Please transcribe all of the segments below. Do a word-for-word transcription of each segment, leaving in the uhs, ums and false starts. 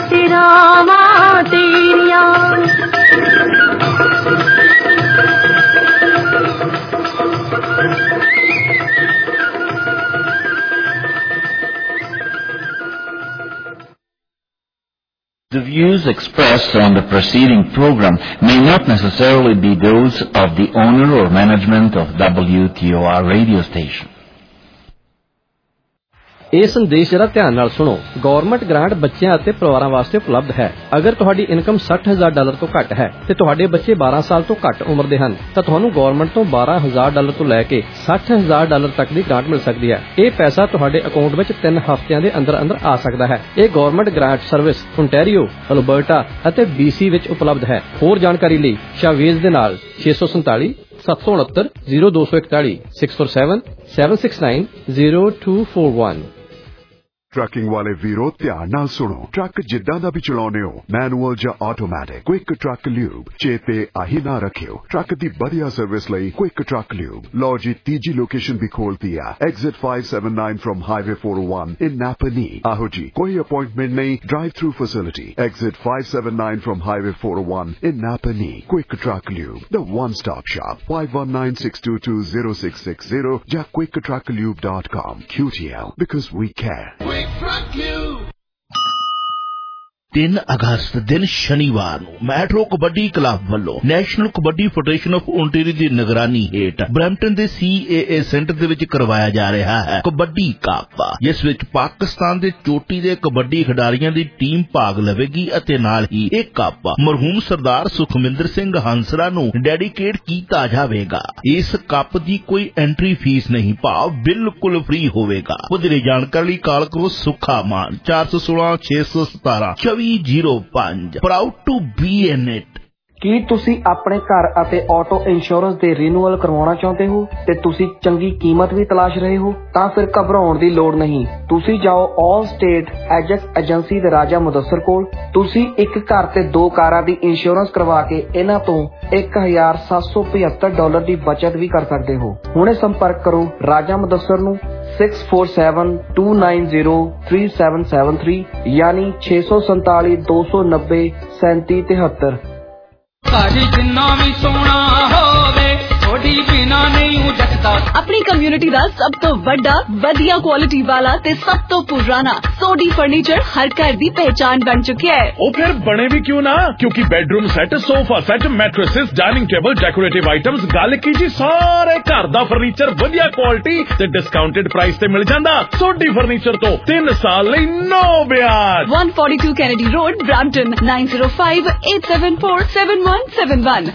खातिरावां तेरियां। The views expressed on the preceding program may not necessarily be those of the owner or management of W T O R radio station. ਇਹ ਸੰਦੇਸ਼ ਜਰਾ ਧਿਆਨ ਨਾਲ ਸੁਣੋ। Government grant ਬੱਚਿਆਂ ਅਤੇ ਪਰਿਵਾਰਾਂ ਵਾਸਤੇ ਉਪਲਬਧ ਹੈ। ਅਗਰ ਤੁਹਾਡੀ ਇਨਕਮ ਸੱਠ ਹਜ਼ਾਰ ਡਾਲਰ ਤੋਂ ਘੱਟ ਹੈ ਤੇ ਤੁਹਾਡੇ ਬੱਚੇ ਬਾਰਾਂ ਸਾਲ ਤੋਂ ਘੱਟ ਉਮਰ ਦੇ ਹਨ ਤਾਂ ਤੁਹਾਨੂੰ ਗਵਰਨਮੈਂਟ ਤੋਂ ਬਾਰਾਂ ਹਜ਼ਾਰ ਡਾਲਰ ਤੋਂ ਲੈ ਕੇ ਸੱਠ ਹਜ਼ਾਰ ਡਾਲਰ ਤੱਕ ਦੀ ਗ੍ਰਾਂਟ ਮਿਲ ਸਕਦੀ ਹੈ। ਇਹ ਪੈਸਾ ਤੁਹਾਡੇ ਅਕਾਊਂਟ ਵਿੱਚ ਤਿੰਨ ਹਫ਼ਤਿਆਂ ਦੇ ਅੰਦਰ ਅੰਦਰ ਆ ਸਕਦਾ ਹੈ। ਇਹ government grant service Ontario, Alberta ਅਤੇ ਬੀਸੀ ਵਿੱਚ ਉਪਲਬਧ ਹੈ। ਹੋਰ ਜਾਣਕਾਰੀ ਲਈ ਸ਼ਾਵੇਜ਼ ਦੇ ਨਾਲ ਛੇ ਸੌ ਸੰਤਾਲੀ ਸੱਤ ਸੌ ਉਨੱਤਰ ਜ਼ੀਰੋ ਦੋ ਸੌ ਇਕਤਾਲੀ six four seven seven six nine zero two four one. Trucking वाले वीरो ध्यान नाल सुनो। ट्रक जिद्दां दा भी चलाउने हो, मैनुअल या ऑटोमैटिक, क्विक ट्रक ल्यूब चेते आही ना रखियो। ट्रक दी बढ़िया सर्विस लई क्विक ट्रक ल्यूब। लो जी तीजी लोकेशन भी खोलती है, exit five seven nine from highway four O one in Napanee. आहो जी कोई अपॉइंटमेंट नहीं, drive through facility, exit five seven nine from highway four O one in Napanee. Quick truck lube, the one stop shop. Five one nine six two two zero six six zero या quick truck lube dot com. Q T L because we care। तीन अगस्त दिन शनिवार ਨੂੰ metro kabaddi club ਵੱਲੋਂ national kabaddi federation of Ontario ਦੀ ਨਿਗਰਾਨੀ ਹੇਠ Brampton ਦੇ ਸੀ ਏ ਏ ਸੈਂਟਰ ਦੇ ਵਿੱਚ ਕਰਵਾਇਆ ਜਾ ਰਿਹਾ ਹੈ ਕਬੱਡੀ ਕੱਪ, ਜਿਸ ਵਿੱਚ ਪਾਕਿਸਤਾਨ ਦੇ ਚੋਟੀ ਦੇ ਕਬੱਡੀ ਖਿਡਾਰੀਆਂ ਦੀ ਟੀਮ ਭਾਗ ਲਵੇਗੀ ਅਤੇ ਨਾਲ ਹੀ ਇਹ ਕੱਪ ਮਰਹੂਮ ਸਰਦਾਰ ਸੁਖਮਿੰਦਰ ਸਿੰਘ ਹੰਸਰਾ ਨੂੰ ਡੈਡੀਕੇਟ ਕੀਤਾ ਜਾਵੇਗਾ। ਇਸ ਕੱਪ ਦੀ ਕੋਈ ਐਂਟਰੀ ਫੀਸ ਨਹੀਂ, ਭਾਵ ਬਿਲਕੁਲ ਫ੍ਰੀ ਹੋਵੇਗਾ। ਵਧੇਰੇ ਜਾਣਕਾਰੀ ਲਈ ਕਾਲ ਕਰੋ ਸੁੱਖਾ ਮਾਨ ਚਾਰ ਸੌ ਸੋਲਾਂ ਛੇ ਸੌ ਸਤਾਰਾਂ ਜ਼ੀਰੋ ਪੰਜ। Proud to be in it. ਕੀ ਤੁਸੀਂ ਆਪਣੇ ਘਰ ਅਤੇ ਆਟੋ ਇੰਸ਼ੋਰੈਂਸ ਦੇ ਰੀਨਿਊਅਲ ਕਰਵਾਉਣਾ ਚਾਹੁੰਦੇ ਹੋ ਤੇ ਤੁਸੀਂ ਚੰਗੀ ਕੀਮਤ ਵੀ ਤਲਾਸ਼ ਰਹੇ ਹੋ? ਤਾਂ ਫਿਰ ਘਬਰਾਉਣ ਦੀ ਲੋੜ ਨਹੀਂ। ਤੁਸੀਂ ਜਾਓ ਆਲ ਸਟੇਟ ਐਜੈਕਸ ਏਜੰਸੀ ਦੇ ਰਾਜਾ ਮੁਦੱਸਰ ਕੋਲ। ਤੁਸੀਂ ਇੱਕ ਘਰ ਤੇ ਦੋ ਕਾਰਾਂ ਦੀ ਇੰਸ਼ੋਰੈਂਸ ਕਰਵਾ ਕੇ ਇਹਨਾਂ ਤੋਂ ਇੱਕ ਹਜ਼ਾਰ ਸੱਤ ਸੌ ਪਝੱਤਰ ਡਾਲਰ ਦੀ ਬਚਤ ਵੀ ਕਰ ਸਕਦੇ ਹੋ। ਹੁਣੇ ਸੰਪਰਕ ਕਰੋ ਰਾਜਾ ਮੁਦੱਸਰ ਨੂੰ six four seven two nine zero three seven seven three ਯਾਨੀ ਛੇ ਸੌ ਸੰਤਾਲੀ ਦੋ ਸੌ ਨੱਬੇ ਸੈਂਤੀ ਤਿਹੱਤਰ। ਸਾਡੀ ਜਿੰਨਾ ਵੀ ਸੋਹਣਾ ਹੋਵੇ ਥੋੜੀ ਬਿਨਾ ਨਹੀਂ ਉਜੜਦਾ। ਆਪਣੀ ਕਮਿਊਨਿਟੀ ਦਾ ਸਭ ਤੋਂ ਵੱਡਾ ਵਧੀਆ ਕੁਆਲਿਟੀ ਵਾਲਾ ਤੇ ਸਭ ਤੋਂ ਪੁਰਾਣਾ ਸੋਡੀ ਫਰਨੀਚਰ ਹਰ ਘਰ ਦੀ ਪਹਿਚਾਨ ਬਣ ਚੁੱਕਿਆ ਹੈ। ਉਹ ਫਿਰ ਬਣੇ ਵੀ ਕਿਉਂ ਨਾ, ਕਿਉਂਕਿ bedroom set, sofa set, mattresses, dining table, decorative items, ਗੱਲ ਕੀ ਜੀ ਸਾਰੇ ਘਰ ਦਾ ਫਰਨੀਚਰ ਵਧੀਆ ਕੁਆਲਿਟੀ ਤੇ ਡਿਸਕਾਊਂਟਡ ਪ੍ਰਾਈਸ ਤੇ ਮਿਲ ਜਾਂਦਾ। ਸੋਡੀ ਫਰਨੀਚਰ ਤੋਂ ਤਿੰਨ ਸਾਲ ਲਈ ਨੋ ਵਿਆਜ। one forty-two Kennedy road, Brampton nine zero five eight seven four seven one seven one।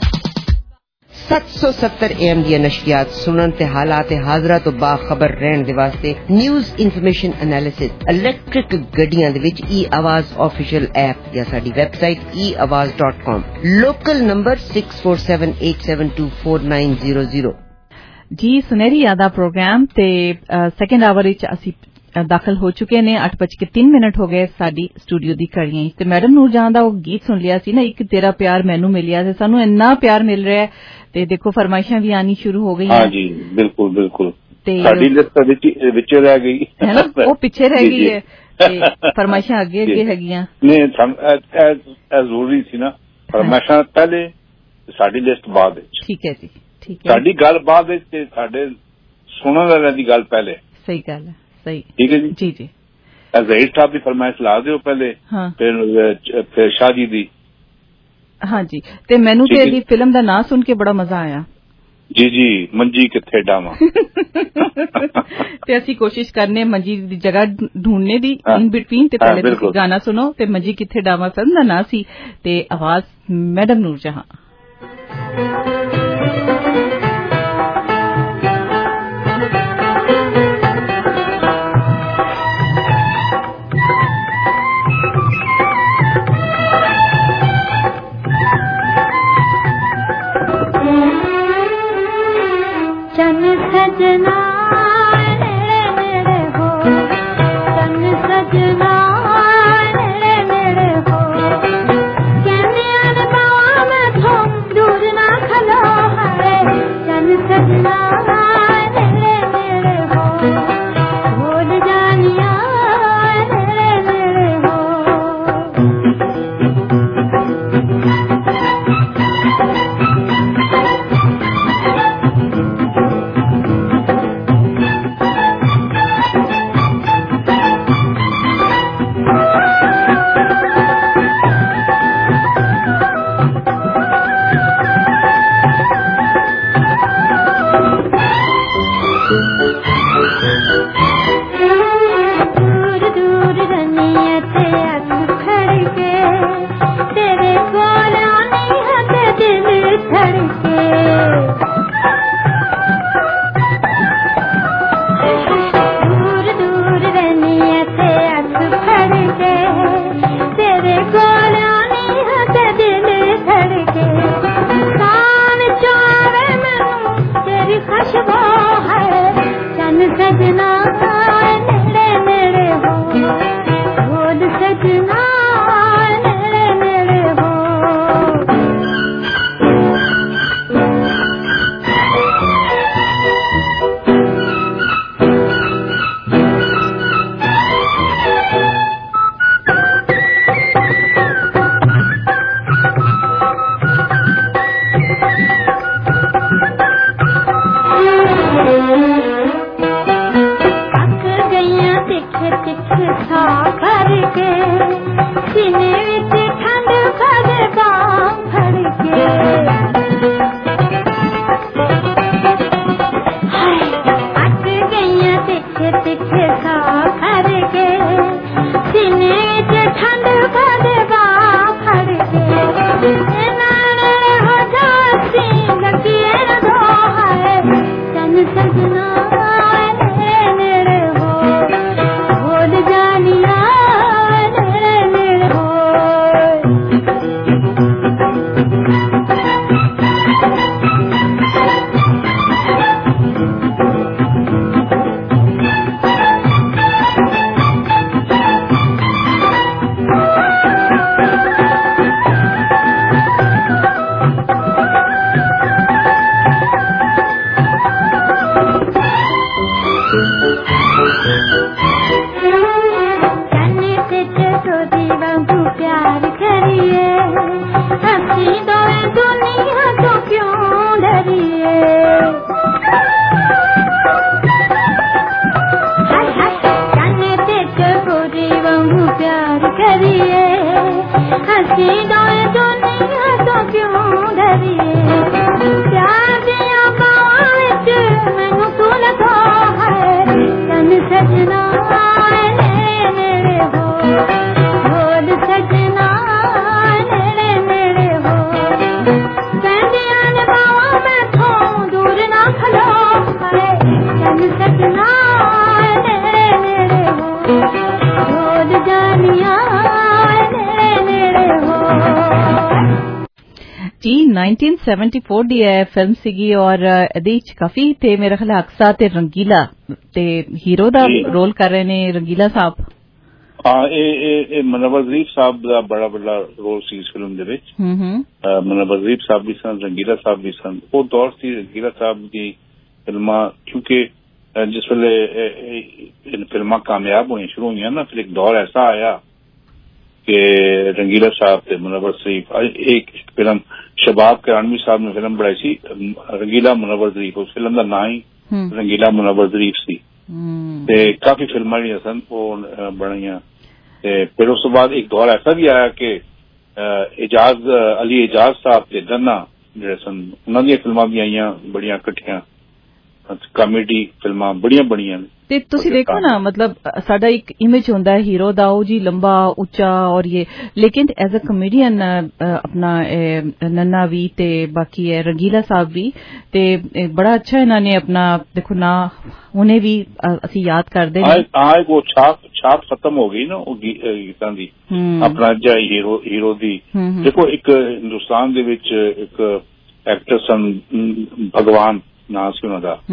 सत्त सौ सत्तर ए एम ਦੀਆਂ ਨਸ਼ਰੀਆਤ ਸੁਣਨ ਤੇ ਹਾਲਾਤ ਹਾਜ਼ਰਾ ਤੋਂ ਬਾਖਬਰ ਰਹਿਣ ਦੇ ਵਾਸਤੇ ਨਿਊਜ਼ ਇਨਫੋਰਮੇਸ਼ਨ ਐਨਾਲਿਸਿਸ ਇਲੈਕਟ੍ਰਿਕ ਗੱਡੀਆਂ ਦੇ ਵਿੱਚ ਈ ਆਵਾਜ਼ ਆਫੀਸ਼ੀਅਲ ਐਪ ਜਾਂ ਸਾਡੀ website e awaz dot com। Local number six four seven eight seven two four nine zero zero। ਜੀ ਸੁਨਹਿਰੀ ਯਾਦਾਂ ਪ੍ਰੋਗਰਾਮ ਤੇ ਸੈਕੰਡ ਆਵਰ ਵਿੱਚ ਅਸੀਂ ਦਾਖਲ ਹੋ ਚੁੱਕੇ ਨੇ। ਅੱਠ ਵੱਜ ਕੇ ਤਿੰਨ ਮਿੰਟ ਹੋ ਗਏ ਸਾਡੀ ਸਟੂਡੀਓ ਦੀ ਘੜੀਆਂ ਤੇ ਮੈਡਮ ਨੂਰਜਹਾਂ ਦਾ ਉਹ ਗੀਤ ਸੁਣ ਲਿਆ ਸੀ ਨਾ, ਇੱਕ ਤੇਰਾ ਪਿਆਰ ਮੈਨੂੰ ਮਿਲਿਆ ਤੇ ਸਾਨੂੰ ਇੰਨਾ ਪਿਆਰ ਮਿਲ ਰਿਹਾ ਤੇ ਦੇਖੋ ਫਰਮਾਇਸ਼ਾਂ ਵੀ ਆਣੀ ਸ਼ੁਰੂ ਹੋ ਗਈਆਂ। ਹਾਂ ਜੀ ਬਿਲਕੁਲ ਬਿਲਕੁਲ ਸਾਡੀ ਲਿਸਟ ਵਿੱਚ ਵਿੱਚ ਰਹਿ ਗਈ ਹੈ ਨਾ, ਉਹ ਪਿੱਛੇ ਰਹਿ ਗਈ ਹੈ ਤੇ ਫਰਮਾਇਸ਼ਾਂ ਅੱਗੇ ਅੱਗੇ ਹੈਗੀਆਂ। ਨਹੀਂ ਇਹ ਜ਼ਰੂਰੀ ਸੀ ਨਾ, ਫਰਮਾਇਸ਼ਾਂ ਪਹਿਲੇ ਸਾਡੀ ਲਿਸਟ ਬਾਅਦ ਵਿੱਚ। ਠੀਕ ਹੈ ਜੀ ਠੀਕ ਹੈ। ਸਾਡੀ ਗੱਲ ਬਾਅਦ ਵਿੱਚ ਤੇ ਸਾਡੇ ਸੁਣਨ ਵਾਲਿਆਂ ਦੀ ਗੱਲ ਪਹਿਲੇ। ਸਹੀ ਗੱਲ ਹੈ, ਸਹੀ ਠੀਕ ਹੈ ਜੀ ਜੀ ਜੀ। ਜ਼ਹੀਰ ਸਾਹਿਬ ਦੀ ਫਰਮਾਇਸ਼ ਲਾ ਦਿਓ ਪਹਿਲੇ, ਫਿਰ ਫਿਰ ਸ਼ਾਹਜੀ ਦੀ। ਹਾਂਜੀ ਤੇ ਮੈਨੂੰ ਤੇ ਇਹਦੀ ਫਿਲਮ ਦਾ ਨਾਂ ਸੁਣ ਕੇ ਬੜਾ ਮਜ਼ਾ ਆਇਆ। ਜੀ ਜੀ ਮੰਜੀ ਕਿੱਥੇ ਡਾਵਾਂ। ਤੇ ਅਸੀਂ ਕੋਸ਼ਿਸ਼ ਕਰਨੇ ਮੰਜੀ ਦੀ ਜਗ੍ਹਾ ਢੂੰढने ਦੀ ਇਨ ਬਿਟਵੀਨ ਤੇ ਪਹਿਲੇ ਤੁਸੀਂ ਗਾਣਾ ਸੁਣੋ ਤੇ ਮੰਜੀ ਕਿੱਥੇ ਡਾਵਾਂ ਫਿਲਮ ਦਾ ਨਾਂ ਸੀ ਤੇ ਆਵਾਜ਼ ਮੈਡਮ ਨੂਰਜਹਾਂ। चन सजना नेड़े नेड़े हो, चन सजना नेड़े नेड़े हो, कहने आने बावा में थो दूर ना खलो है। चन सजना नेड़े नेड़े हो, भूल जानिया नेड़े नेड़े हो। ਤਿੱਖੇ ਤਿੱਖੇ ਸਾਹ ਕਰਕੇ ਸੀਨੇ ਵਿੱਚ ਠੰਡ ਭਰੇ ਬਾਂਹ ਫੜ ਕੇ ਹਾਏ ਅੱਕ ਗਈਆਂ ਤਿੱਖੇ ਤਿੱਖੇ ਸਾਹ ਕਰਕੇ ਸੀਨੇ ਵਿੱਚ ਠੰਡ ਭਰੇ ਬਾਂਹ ਫੜ ਕੇ ਨਾਲੇ ਹੋ ਜਾਤੀ ਲੱਗੀਏ ਰੋ ਹਾਏ ਚੰਨ ਸਜਣਾ nineteen seventy-four ਦੀ ਇਹ ਫਿਲਮ ਸੀਗੀ ਔਰ ਇਹਦੇ ਵਿੱਚ ਕਾਫੀ ਤੇ ਮੇਰੇ ਖਿਆਲ ਅਕਸਾ ਤੇ ਰੰਗੀਲਾ ਤੇ ਹੀਰੋ ਦਾ ਰੋਲ ਕਰ ਰਹੇ ਨੇ ਰੰਗੀਲਾ ਸਾਹਿਬ। ਹਾਂ ਇਹ ਇਹ ਮੁਨੱਵਰ ਜ਼ਰੀਫ ਸਾਹਿਬ ਦਾ ਬੜਾ ਵੱਡਾ ਰੋਲ ਸੀ ਇਸ ਫਿਲਮ ਦੇ ਵਿੱਚ। ਮੁਨੱਵਰ ਜ਼ਰੀਫ ਸਾਹਿਬ ਵੀ ਸਨ, ਰੰਗੀਲਾ ਸਾਹਿਬ ਵੀ ਸਨ। ਉਹ ਦੌਰ ਸੀ ਰੰਗੀਲਾ ਸਾਹਿਬ ਦੀ ਫਿਲਮਾਂ ਕਿਉਂਕਿ ਜਿਸ ਵੇਲੇ ਫਿਲਮਾਂ ਕਾਮਯਾਬ ਹੋਈਆਂ ਸ਼ੁਰੂ ਹੋਈਆਂ ਨਾ ਫਿਰ ਇੱਕ ਦੌਰ ਐਸਾ ਆਇਆ कि रंगीला साहब थे मुनव्वर शरीफ एक फिल्म शबाब करानवी साहब ने फिल्म बनाई सी रंगीला मुनव्वर शरीफ उस फिल्म का नाम ही रंगीला मुनव्वर शरीफ सी ते काफी फिल्मां जिहड़ियां सन ओह बणियां ते फिर उस बाद एक दौर ऐसा भी आया कि एजाज अली एजाज साहब ते गन्ना जिहड़े सन उन्हां दी फिल्मां भी आईयां बड़ियां इकट्ठियां ਕਾਮੇਡੀ ਫਿਲਮਾਂ ਬੜੀਆਂ ਬਣੀਆਂ ਨੇ ਤੇ ਤੁਸੀਂ ਦੇਖੋ ਨਾ ਮਤਲਬ ਸਾਡਾ ਇੱਕ ਇਮੇਜ ਹੁੰਦਾ ਹੈ ਹੀਰੋ ਦਾ ਉਹ ਜੀ ਲੰਬਾ ਉੱਚਾ ਔਰ ਇਹ ਲੇਕਿਨ ਐਜ਼ ਅ ਕਮੇਡੀਅਨ ਆਪਣਾ ਨੰਨਾ ਵੀ ਤੇ ਬਾਕੀ ਹੈ ਰੰਗੀਲਾ ਸਾਹਿਬ ਵੀ ਤੇ ਬੜਾ ਅੱਛਾ ਇਹਨਾਂ ਨੇ ਆਪਣਾ ਦੇਖੋ ਨਾ ਉਹਨੇ ਵੀ ਅਸੀਂ ਯਾਦ ਕਰਦੇ ਨੇ ਹਾਂ ਉਹ ਛਾਪ ਛਾਪ ਖਤਮ ਹੋ ਗਈ ਨਾ ਉਹ ਗੀਤਾਂ ਦੀ ਆਪਣਾ ਜਿਹੜਾ ਹੀਰੋ ਹੀਰੋ ਦੀ ਦੇਖੋ ਇੱਕ ਹਿੰਦੁਸਤਾਨ ਦੇ ਵਿੱਚ ਇੱਕ ਐਕਟਰ ਸਨ ਭਗਵਾਨ ਨਾਂ ਸੀ ਉਹਨਾਂ ਦਾ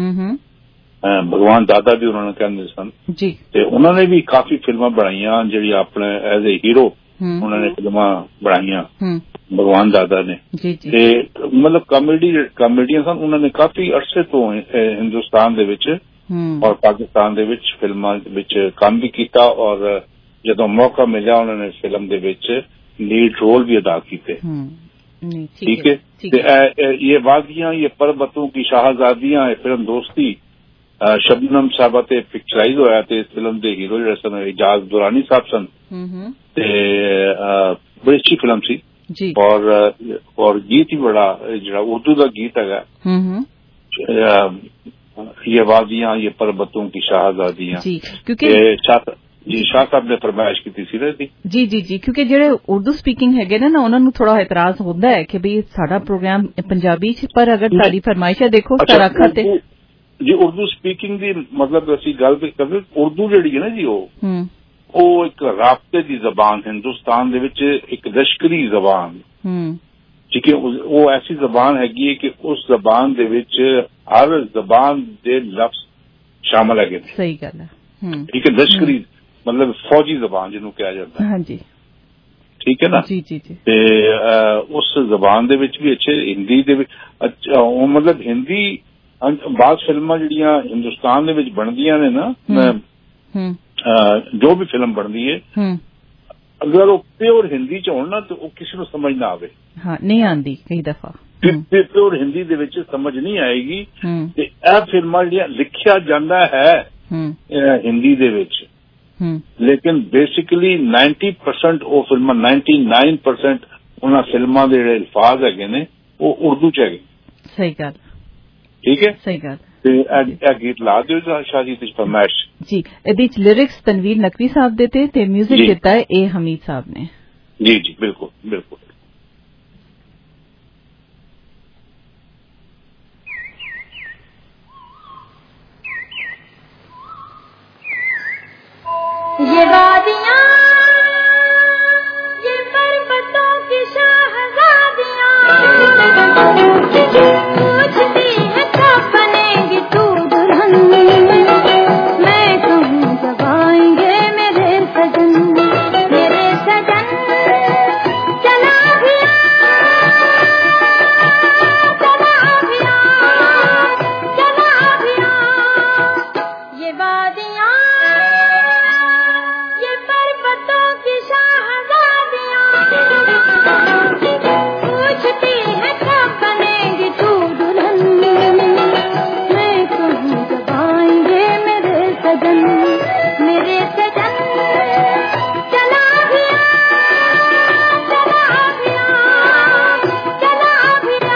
ਭਗਵਾਨ ਦਾਦਾ ਵੀ ਉਹਨਾਂ ਨੂੰ ਕਹਿੰਦੇ ਸਨ ਜੀ ਤੇ ਉਹਨਾਂ ਨੇ ਵੀ ਕਾਫੀ ਫਿਲਮਾਂ ਬਣਾਈਆਂ ਜਿਹੜੀ ਆਪਣੇ ਐਜ਼ ਏ ਹੀਰੋ ਉਹਨਾਂ ਨੇ ਫਿਲਮਾਂ ਬਣਾਈਆਂ ਭਗਵਾਨ ਦਾਦਾ ਨੇ ਤੇ ਮਤਲਬ ਕਾਮੇਡੀ ਕਾਮੇਡੀਆਂ ਸਨ ਉਹਨਾਂ ਨੇ ਕਾਫੀ ਅਰਸੇ ਤੋਂ ਹਿੰਦੁਸਤਾਨ ਦੇ ਵਿੱਚ ਔਰ ਪਾਕਿਸਤਾਨ ਦੇ ਵਿੱਚ ਫਿਲਮਾਂ ਵਿੱਚ ਕੰਮ ਵੀ ਕੀਤਾ ਔਰ ਜਦੋਂ ਮੌਕਾ ਮਿਲਿਆ ਉਹਨਾਂ ਨੇ ਫਿਲਮ ਦੇ ਵਿੱਚ ਲੀਡ ਰੋਲ ਵੀ ਅਦਾ ਕੀਤੇ ठीक है ये वादियां ये पर्वतों की शाहजादियां फिल्म दोस्ती शबनम साहब ते पिक्चराइज होया ते इस फिल्म दे हीरो जेहड़े सन एजाज दुरानी साहब सन ते बड़ी अच्छी फिल्म सी और और गीत ही बड़ा जेड़ा उर्दू दा गीत है ये वादियां ये पर्वतों की शाहजादियां क्योंकि जी शाह साहब ने फरमाइश की ਸੀ ਰਹੀ ਜੀ ਜੀ ਜੀ ਕਿਉਂਕਿ ਜਿਹੜੇ ਉਰਦੂ ਸਪੀਕਿੰਗ ਹੈਗੇ ਨੇ ਨਾ ਉਹਨਾਂ ਨੂੰ ਥੋੜਾ ਇਤਰਾਜ਼ ਹੁੰਦਾ ਹੈ ਕਿ ਵੀ ਸਾਡਾ ਪ੍ਰੋਗਰਾਮ ਪੰਜਾਬੀ ਚ ਪਰ ਅਗਰ ਸਾਡੀ ਫਰਮਾਇਸ਼ ਹੈ ਦੇਖੋ ਸਰਾਖਾ ਤੇ ਜੀ ਉਰਦੂ ਸਪੀਕਿੰਗ ਦੀ ਮਤਲਬ ਅਸੀਂ ਗੱਲ ਕਰਦੇ ਉਰਦੂ ਜਿਹੜੀ ਹੈ ਨਾ ਜੀ ਉਹ ਉਹ ਇੱਕ ਰਾਬਤੇ ਦੀ ਜ਼ਬਾਨ ਹਿੰਦੁਸਤਾਨ ਦੇ ਵਿੱਚ ਇੱਕ ਲਸ਼ਕਰੀ ਜ਼ਬਾਨ ਠੀਕ ਹੈ ਉਹ ਐਸੀ ਜ਼ਬਾਨ ਹੈਗੀ ਹੈ ਕਿ ਉਸ ਜ਼ਬਾਨ ਦੇ ਵਿੱਚ ਹਰ ਜ਼ਬਾਨ ਦੇ ਲਫ਼ਜ਼ ਸ਼ਾਮਲ ਹੈਗੇ ਨੇ ਸਹੀ ਗੱਲ ਹੈ ਠੀਕ ਹੈ ਲਸ਼ਕਰੀ ਮਤਲਬ ਫੌਜੀ ਜ਼ਬਾਨ ਜਿਹਨੂੰ ਕਿਹਾ ਜਾਂਦਾ ਹਾਂਜੀ ਠੀਕ ਹੈ ਨਾ ਜੀ ਜੀ ਜੀ ਤੇ ਉਸ ਜ਼ਬਾਨ ਦੇ ਵਿੱਚ ਵੀ ਅੱਛੇ ਹਿੰਦੀ ਦੇ ਵਿੱਚ ਉਹ ਮਤਲਬ ਹਿੰਦੀ ਬਾਅਦ ਫਿਲਮਾਂ ਜਿਹੜੀਆਂ ਹਿੰਦੁਸਤਾਨ ਦੇ ਵਿੱਚ ਬਣਦੀਆਂ ਨੇ ਨਾ ਜੋ ਵੀ ਫਿਲਮ ਬਣਦੀ ਹੈ ਅਗਰ ਉਹ ਪਿਓਰ ਹਿੰਦੀ ਚ ਹੋਣ ਨਾ ਤੇ ਉਹ ਕਿਸੇ ਨੂੰ ਸਮਝ ਨਾ ਆਵੇ ਹਾਂ ਨਹੀਂ ਆਉਂਦੀ ਕਈ ਦਫਾ ਪਿਓਰ ਹਿੰਦੀ ਦੇ ਵਿੱਚ ਸਮਝ ਨਹੀਂ ਆਏਗੀ ਤੇ ਇਹ ਫਿਲਮਾਂ ਜਿਹੜੀਆਂ ਲਿਖਿਆ ਜਾਂਦਾ ਹੈ ਹਿੰਦੀ ਦੇ ਵਿੱਚ लेकिन बेसिकली नाइन्टी परसेंट ਉਹ ਫਿਲਮਾਂ ninety-nine percent ਉਹਨਾਂ ਫਿਲਮਾਂ ਦੇ ਜਿਹੜੇ ਅਲਫਾਜ਼ ਹੈਗੇ ਨੇ ਉਹ ਉਰਦੂ ਚ ਹੈਗੇ। ਸਹੀ ਗੱਲ, ਠੀਕ ਹੈ, ਸਹੀ ਗੱਲ। ਤੇ ਇਹ ਗੀਤ ਲਾ ਦਿਓ ਸ਼ਾਦੀ ਦੀ ਫਰਮਾਇਸ਼ ਜੀ। ਇਹਦੇ ਚ ਲਿਰਿਕਸ ਤਨਵੀਰ ਨਕਵੀ ਸਾਹਿਬ ਦੇ ਤੇ ਤੇ ਮਿਊਜ਼ਿਕ ਦਿੱਤਾ ਹੈ ਏ ਹਮੀਦ ਸਾਹਿਬ ਨੇ। ਜੀ ਜੀ ਬਿਲਕੁਲ ਬਿਲਕੁਲ। ये वादियाँ ये पर्वतों की शाहज़ादियाँ पूछती है कब बनेगी तू दुल्हन, मैं कहूँ जब आएंगे मेरे सजन, मेरे सजन चला भी आ, चला भी आ, चला भी आ। ये वादियाँ की शाहज़ादियाँ पूछती है कब बनेगी तू दुल्हन, मैं कहूँ जब आएंगे मेरे सजन, मेरे सजन चला भी आ, चला भी आ, चला भी आ।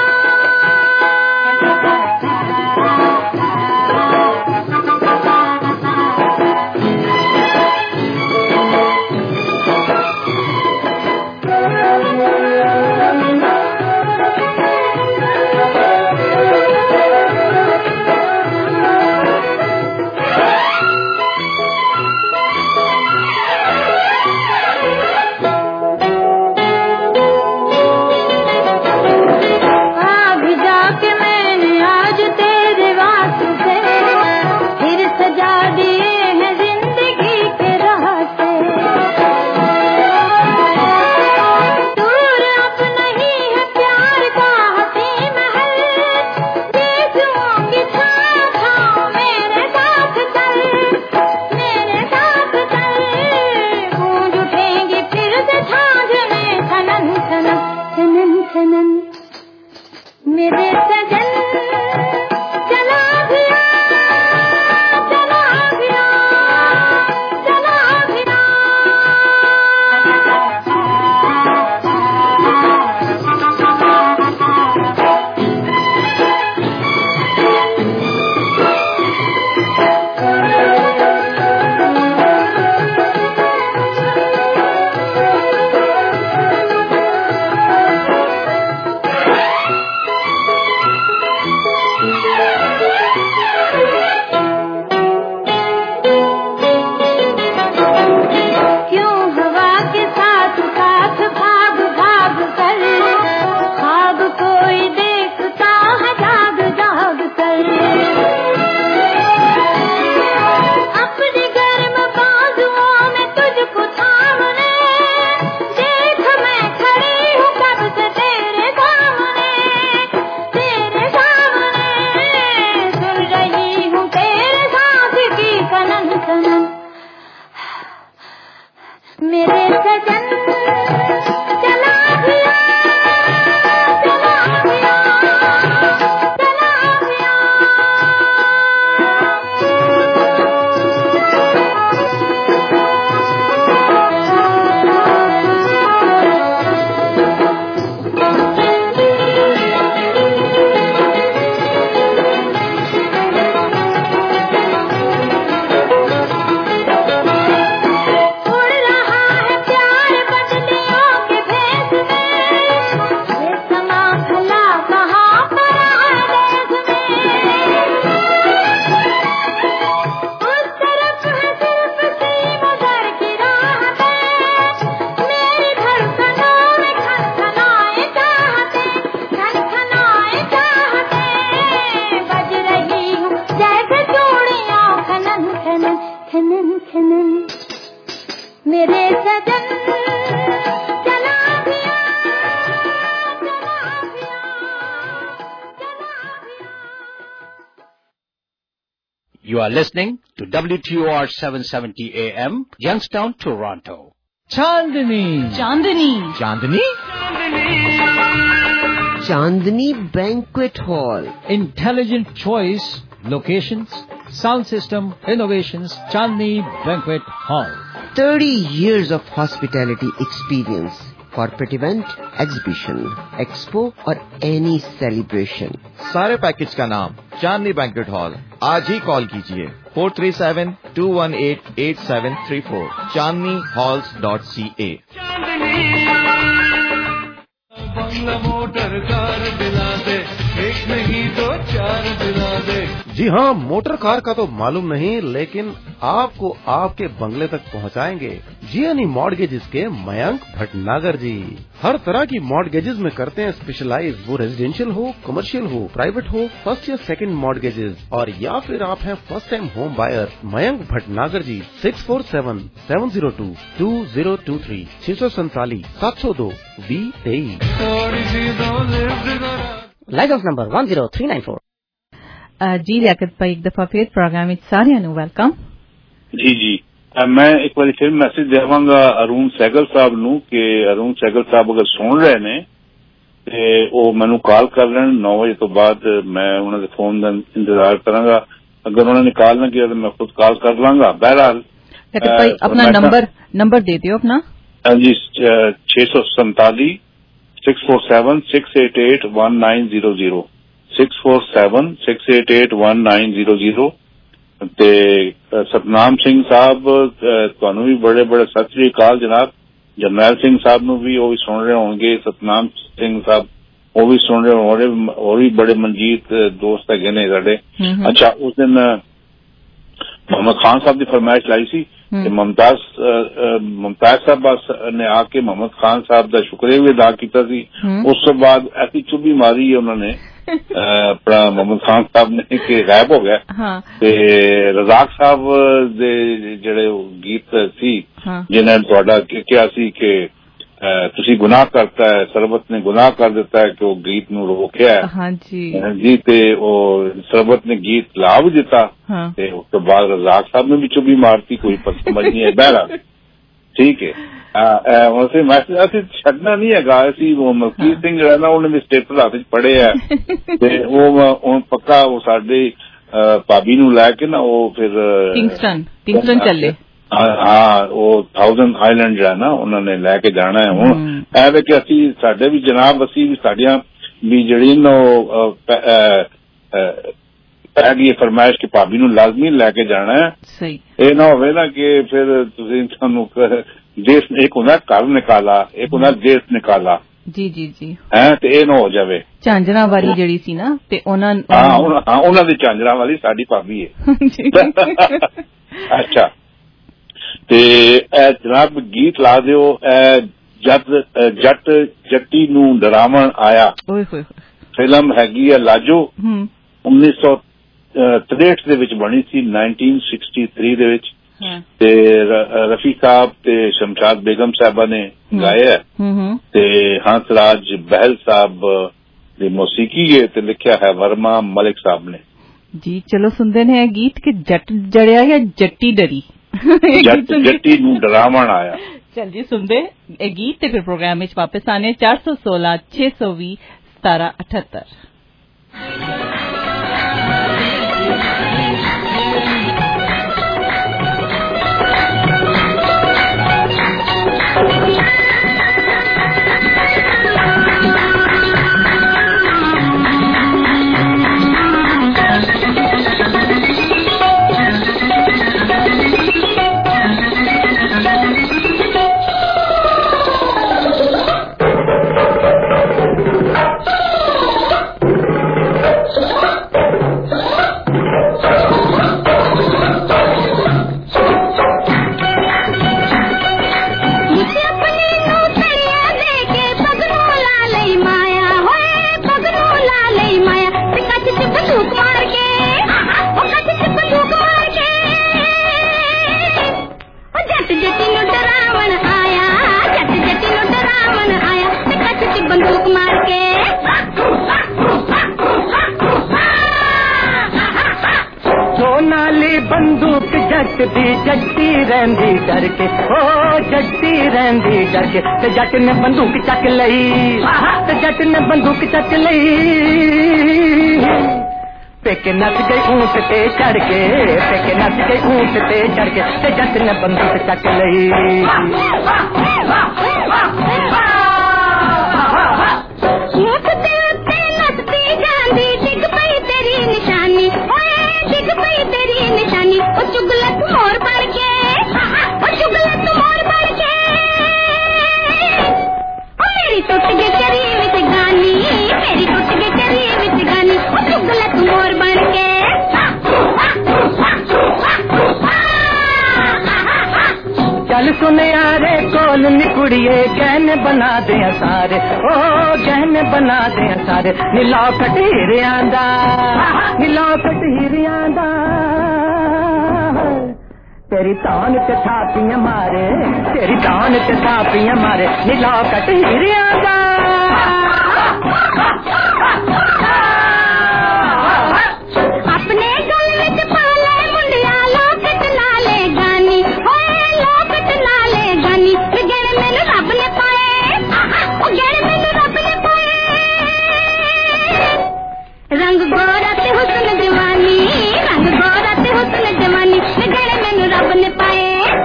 You are listening to W T O R seven seventy A M, Youngstown, Toronto. Chandni. Chandni. Chandni? Chandni Banquet Hall. Intelligent choice, locations, Sound system innovations, Chandni Banquet Hall. thirty years of hospitality experience. Corporate event, exhibition, expo और any celebration. सारे package का नाम Chandni banquet hall. आज ही call कीजिए four three seven two one eight eight seven three four chandni halls dot c a. बंगला motor car दिला दे, एक नहीं दो चार दिला दे. जी हाँ, मोटर कार का तो मालूम नहीं, लेकिन आपको आपके बंगले तक पहुँचाएंगे जीएनई मॉर्गेजेस के मयंक भटनागर जी. हर तरह की मॉर्गेजेस में करते हैं स्पेशलाइज, वो रेजिडेंशियल हो, कमर्शियल हो, प्राइवेट हो, फर्स्ट या सेकंड मॉर्गेजेस, और या फिर आप हैं first time home buyer. Mayank Bhatnagar ji six four seven seven zero two two zero two three छह सौ सैतालीस सात सौ दो बी तेईस. License number one zero three nine four. ਜੀ ਲਿਆਕਤ ਭਾਈ, ਇੱਕ ਦਫਾ ਫਿਰ ਪ੍ਰੋਗਰਾਮ ਵਿੱਚ ਸਾਰਿਆਂ ਨੂੰ ਵੈਲਕਮ. ਜੀ ਜੀ, ਮੈਂ ਇੱਕ ਵਾਰੀ ਫਿਰ ਮੈਸੇਜ ਦੇਵਾਂਗਾ ਅਰੁਣ ਸਹਿਗਲ ਸਾਹਿਬ ਨੂੰ ਕਿ ਅਰੁਣ ਸਹਿਗਲ ਸਾਹਿਬ ਅਗਰ ਸੁਣ ਰਹੇ ਨੇ ਤੇ ਉਹ ਮੈਨੂੰ ਕਾਲ ਕਰ ਲੈਣ ਨੌ ਵਜੇ ਤੋਂ ਬਾਅਦ. ਮੈਂ ਉਹਨਾਂ ਦੇ ਫੋਨ ਦਾ ਇੰਤਜ਼ਾਰ ਕਰਾਂਗਾ. ਅਗਰ ਉਹਨਾਂ ਨੇ ਕਾਲ ਨਾ ਕੀਤਾ ਤਾਂ ਮੈਂ ਖੁਦ ਕਾਲ ਕਰ ਲਾਂਗਾ. ਬਹਰਹਾਲ ਲਿਆਕਤ ਭਾਈ ਆਪਣਾ ਨੰਬਰ ਨੰਬਰ ਦੇ ਦਿਓ ਆਪਣਾ. ਹਾਂਜੀ, ਛੇ ਸੌ ਸੰਤਾਲੀ six four seven six eight eight one nine zero zero six four seven six eight eight one nine zero zero. ਤੇ ਸਤਨਾਮ ਸਿੰਘ ਸਾਹਿਬ ਤੁਹਾਨੂੰ ਵੀ ਬੜੇ ਬੜੇ ਸਤਿ ਸ੍ਰੀ ਅਕਾਲ ਜਨਾਬ. ਜਰਨੈਲ ਸਿੰਘ ਸਾਹਿਬ ਨੂੰ ਵੀ ਉਹ ਵੀ ਸੁਣ ਰਹੇ ਹੋਣਗੇ. ਸਤਨਾਮ ਸਿੰਘ ਸਾਹਿਬ ਉਹ ਵੀ ਸੁਣ ਰਹੇ ਹੋਣਗੇ. ਹੋਰ ਵੀ ਬੜੇ ਮਨਜੀਤ ਦੋਸਤ ਹੈਗੇ ਨੇ ਸਾਡੇ. ਅੱਛਾ, ਉਸ ਦਿਨ ਮੁਹੰਮਦ ਖਾਨ ਸਾਹਿਬ ਦੀ ਫਰਮਾਇਸ਼ ਲਾਈ ਸੀ ਕਿ ਮੁਮਤਾਜ਼ ਮੁਮਤਾਜ਼ ਸਾਹਿਬ ਨੇ ਆ ਕੇ ਮੁਹੰਮਦ ਖਾਨ ਸਾਹਿਬ ਦਾ ਸ਼ੁਕਰੀਆ ਵੀ ਅਦਾ ਕੀਤਾ ਸੀ. ਉਸ ਤੋਂ ਬਾਅਦ ਐਸੀ ਚੁੱਭੀ ਮਾਰੀ ਉਹਨਾਂ ਨੇ ਆਪਣਾ ਮੁਹੰਮਦ ਖਾਨ ਸਾਹਿਬ ਨੇ ਕਿ ਗਾਇਬ ਹੋ ਗਿਆ. ਤੇ ਰਜ਼ਾਕ ਸਾਹਿਬ ਦੇ ਜਿਹੜੇ ਗੀਤ ਸੀ ਜਿਨ੍ਹਾਂ ਨੇ ਤੁਹਾਡਾ ਕਿਹਾ ਸੀ ਕਿ ਤੁਸੀਂ ਗੁਨਾਹ ਕਰਤਾ ਹੈ, ਸਰਬਤ ਨੇ ਗੁਨਾਹ ਕਰ ਦਿੱਤਾ ਹੈ ਕਿ ਉਹ ਗੀਤ ਨੂੰ ਰੋਕਿਆ ਹੈ ਜੀ, ਤੇ ਉਹ ਸਰਬਤ ਨੇ ਗੀਤ ਲਾ ਵੀ ਦਿੱਤਾ. ਤੇ ਉਸ ਤੋਂ ਬਾਅਦ ਰਜ਼ਾਕ ਸਾਹਿਬ ਨੇ ਵੀ ਚੁੱਭੀ ਮਾਰਤੀ. ਕੋਈ ਪਰ ਸਮਝ ਨਹੀਂ ਹੈ. ਬਹਿਰਾ ਠੀਕ ਹੈ, ਵੈਸੇ ਮੈਸੇਜ ਅਸੀਂ ਛੱਡਣਾ ਨਹੀਂ ਹੈਗਾ. ਅਸੀਂ ਉਹ ਮਲਕੀਤ ਸਿੰਘ ਜਿਹੜਾ ਨਾ ਉਹਨੇ ਵੀ ਸਟੇਟਸ ਹੱਥ ਚ ਪੜੇ ਆ ਤੇ ਉਹ ਪੱਕਾ ਉਹ ਸਾਡੇ ਭਾਬੀ ਨੂੰ ਲੈ ਕੇ ਨਾ ਉਹ ਫਿਰ ਕਿੰਗਸਟਨ ਕਿੰਗਸਟਨ ਚੱਲੇ. ਹਾਂ, ਉਹ ਥਾਊਜ਼ੈਂਡ ਆਈਲੈਂਡ ਜਿਹੜਾ ਨਾ ਉਹਨਾਂ ਨੇ ਲੈ ਕੇ ਜਾਣਾ ਹੈ. ਹੁਣ ਇਹ ਵੇ ਕਿ ਅਸੀਂ ਸਾਡੇ ਵੀ ਜਨਾਬ ਅਸੀਂ ਵੀ ਸਾਡੀਆਂ ਵੀ ਜਿਹੜੀ ਨਾ ਉਹ ਹੈਗੀ ਫਰਮਾਇਸ਼ ਕਿ ਭਾਬੀ ਨੂੰ ਲਾਜ਼ਮੀ ਲੈ ਕੇ ਜਾਣਾ ਹੈ. ਇਹ ਨਾ ਹੋਵੇ ਨਾ ਕਿ ਫਿਰ ਤੁਸੀਂ ਤੁਹਾਨੂੰ ਦੇਸ਼ ਇੱਕ ਹੁੰਦਾ ਘਰ ਨਿਕਾਲਾ, ਇੱਕ ਹੁੰਦਾ ਦੇਸ਼ ਨਿਕਾਲਾ. ਜੀ ਜੀ ਜੀ ਹੈ ਤੇ ਇਹ ਨਾ ਹੋ ਜਾਵੇ. ਝਾਂਜਰਾ ਵਾਲੀ ਜਿਹੜੀ ਸੀ ਨਾ ਤੇ ਉਹਨਾਂ ਹਾਂ ਉਹਨਾਂ ਦੀ ਝਾਂਜਰਾ ਵਾਲੀ ਸਾਡੀ ਭਾਬੀ ਹੈ. ਅੱਛਾ, ਤੇ ਇਹ ਜਨਾਬ ਗੀਤ ਲਾ ਦਿਓ. ਜਦ ਜੱਟ ਜੱਟੀ ਨੂੰ ਡਰਾਵਣ ਆਇਆ ਫਿਲਮ ਹੈਗੀ ਆ ਲਾਜੋ. ਉੱਨੀ ਸੌ ਤਰੇਹਠ ਦੇ ਵਿੱਚ ਬਣੀ ਸੀ, ਨਾਈਨਟੀਨ ਸਿਕਸਟੀ ਥ੍ਰੀ ਦੇ ਵਿੱਚ. ਤੇ ਰਫੀ ਸਾਹਿਬ ਤੇ ਸ਼ਮਸ਼ਾਦ ਬੇਗਮ ਸਾਹਿਬਾ ਨੇ ਗਾਇਆ ਤੇ ਹੰਸਰਾਜ ਬਹਿਲ ਸਾਹਿਬ ਦੀ ਮੌਸੀਕੀ ਹੈ ਤੇ ਲਿਖਿਆ ਹੈ ਵਰਮਾ ਮਲਿਕ ਸਾਹਿਬ ਨੇ. ਜੀ ਚਲੋ ਸੁਣਦੇ ਨੇ ਇਹ ਗੀਤ ਕਿ ਜੱਟ ਜੜਿਆ ਜਾਂ ਜੱਟੀ ਡਰੀ. ਜੱਟ ਜੱਟੀ ਨੂੰ ਡਰਾਵਣ ਆਇਆ. ਚਲ ਜੀ ਸੁਣਦੇ ਇਹ ਗੀਤ ਤੇ ਫਿਰ ਪ੍ਰੋਗਰਾਮ ਵਿੱਚ ਵਾਪਸ ਆਨੇ. ਚਾਰ ਸੌ ਸੋਲਾਂ ਛੇ ਸੌ ਵੀਹ ਸਤਾਰਾਂ ਅਠੱਤਰ. जट्टी रहंदी डर के ओ जट्टी रहंदी डर के ते जट ने बंदूक चक लई ते जट ने बंदूक चक लई पेके नच गई ऊंट ते चढ़ के पेके नच गई ऊंट ते चढ़ के ते जट ने बंदूक चक लई निशानी ओ चुगलत मोर बढ़ के ओ चुगलत मोर बढ़ के ओ मेरी टूट गई चरी विच गानी मेरी टूट गई चरी विच गानी ओ चुगलत मोर बढ़ के चल सुन यारे कोल निकुड़िए गहने बना दे सारे ओ गहने बना दे सारे नीला कटीरियां दा नीला कटीरियां दा तेरी तान ते थापियां मारे तेरी तान ते थापियां मारे नीला कटीरियां दा अपने गल विच पाले मुंडिया लोकट नाले गानी ओए लोकट नाले गानी गहने मैनू रब ने पाए ओ गहने मैनू रब ने पाए रंग गोरा ते हुस्न जवानी रंग गोरा ते हुस्न जवानी गहने मैनू रब ने पाए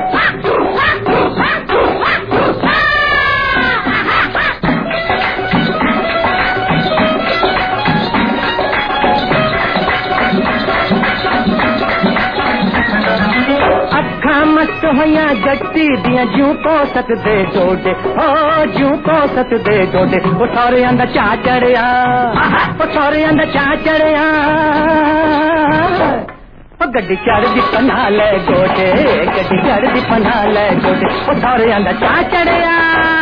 मस्त होया जट्टी दियां जू को सकदे डोडे ओ जू को सकदे डोडे वो सारे अंदा चा चढ़िया वो सारे अंदा चा चढ़िया वो गड्डी चढ़ दी पना ले गोडे गड्डी चढ़ दी पना ले गोडे वो सारे अंदा चा चढ़िया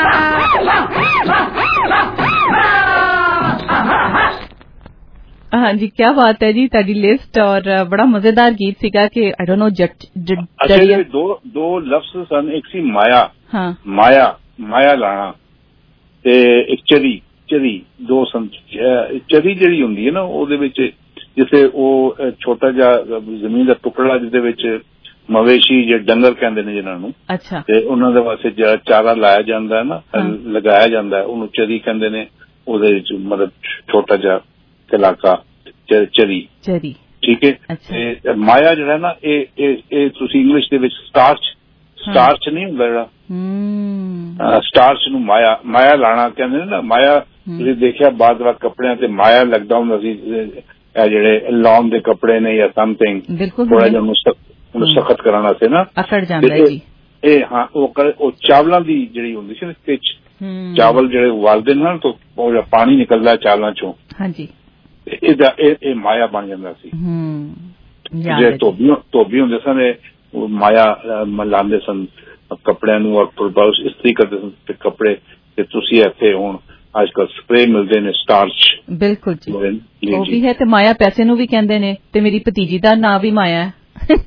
हाँ जी क्या बात है जी ताड़ी लिस्ट और बड़ा मजेदार गीत सीगा कि आई डोंट नो जट अच्छा दो दो लफ्ज सन एक सी माया हाँ माया माया लाना ते एक चरी चरी दो सन चरी ਜਿਹੜੀ ਹੁੰਦੀ ਹੈ ਨਾ ਉਹਦੇ ਵਿੱਚ ਜਿਵੇਂ ਉਹ ਛੋਟਾ ਜਿਹਾ ਜ਼ਮੀਨ ਦਾ ਟੁਕੜਾ ਜਿਹਦੇ ਵਿੱਚ ਮਵੇਸ਼ੀ ਜੇ ਡੰਗਰ ਕਹਿੰਦੇ ਨੇ ਜਿਹਨਾਂ ਨੂੰ ਅੱਛਾ ਤੇ ਉਹਨਾਂ ਦੇ ਵਾਸਤੇ ਜਿਹੜਾ ਚਾਰਾ ਲਾਇਆ ਜਾਂਦਾ ਹੈ ਨਾ ਲਗਾਇਆ ਜਾਂਦਾ ਹੈ ਉਹਨੂੰ ਚਰੀ ਕਹਿੰਦੇ ਨੇ ਉਹਦੇ ਵਿੱਚ ਮਤਲਬ ਛੋਟਾ ਜਿਹਾ ਇਲਾਕਾ ਚਰੀ ਚਰੀ ਠੀਕ ਹੈ ਤੇ ਮਾਇਆ ਜਿਹੜਾ ਨਾ ਇਹ ਇਹ ਇਹ ਤੁਸੀਂ ਇੰਗਲਿਸ਼ ਦੇ ਵਿੱਚ ਸਟਾਰਚ ਸਟਾਰਚ ਨਹੀਂ ਹੁੰਦਾ ਜਿਹੜਾ ਸਟਾਰਚ ਨੂੰ ਮਾਇਆ ਮਾਇਆ ਲਾਣਾ ਕਹਿੰਦੇ ਨੇ ਨਾ ਮਾਇਆ ਤੁਸੀਂ ਦੇਖਿਆ ਬਾਅਦ ਵਾਰ ਕੱਪੜਿਆਂ ਤੇ ਮਾਇਆ ਲੱਗਦਾ ਹੁੰਦਾ ਸੀ ਇਹ ਜਿਹੜੇ ਲੌਨ ਦੇ ਕੱਪੜੇ ਨੇ ਜਾਂ ਸਮਥਿੰਗ ਥੋੜਾ ਜਿਹਾ ਉਹਨੂੰ ਸਖਤ ਕਰਾਉਣਾ ਸੀ ਨਾ ਅਕੜ ਜਾਂਦਾ ਜੀ ਇਹ ਹਾਂ ਉਹ ਉਹ ਚਾਵਲਾਂ ਦੀ ਜਿਹੜੀ ਹੁੰਦੀ ਸੀ ਨਾ ਸਟਿਚ ਚਾਵਲ ਜਿਹੜੇ ਉਬਾਲਦੇ ਨੇ ਨਾ ਤਾਂ ਉਹ ਪਾਣੀ ਨਿਕਲਦਾ ਚਾਵਲਾਂ ਚੋਂ ਹਾਂਜੀ ਇਹਦਾ ਇਹ ਮਾਇਆ ਬਣ ਜਾਂਦਾ ਸੀ ਜੇ ਧੋਬੀ ਧੋਬੀ ਹੁੰਦੇ ਸਨ ਇਹ ਮਾਇਆ ਲਾਉਂਦੇ ਸਨ ਕੱਪੜਿਆਂ ਨੂੰ ਔਰ ਪ੍ਰੋਬਲਸ ਇਸਤਰੀ ਕਰਦੇ ਸਨ ਤੇ ਕੱਪੜੇ ਤੇ ਤੁਸੀਂ ਇੱਥੇ ਹੁਣ ਅੱਜ ਕੱਲ ਸਪਰੇ ਮਿਲਦੇ ਨੇ ਸਟਾਰਚ ਬਿਲਕੁਲ ਜੀ ਉਹ ਵੀ ਹੈ ਤੇ ਮਾਇਆ ਪੈਸੇ ਨੂੰ ਵੀ ਕਹਿੰਦੇ ਨੇ ਤੇ ਮੇਰੀ ਭਤੀਜੀ ਦਾ ਨਾਂ ਵੀ ਮਾਇਆ ਹੈ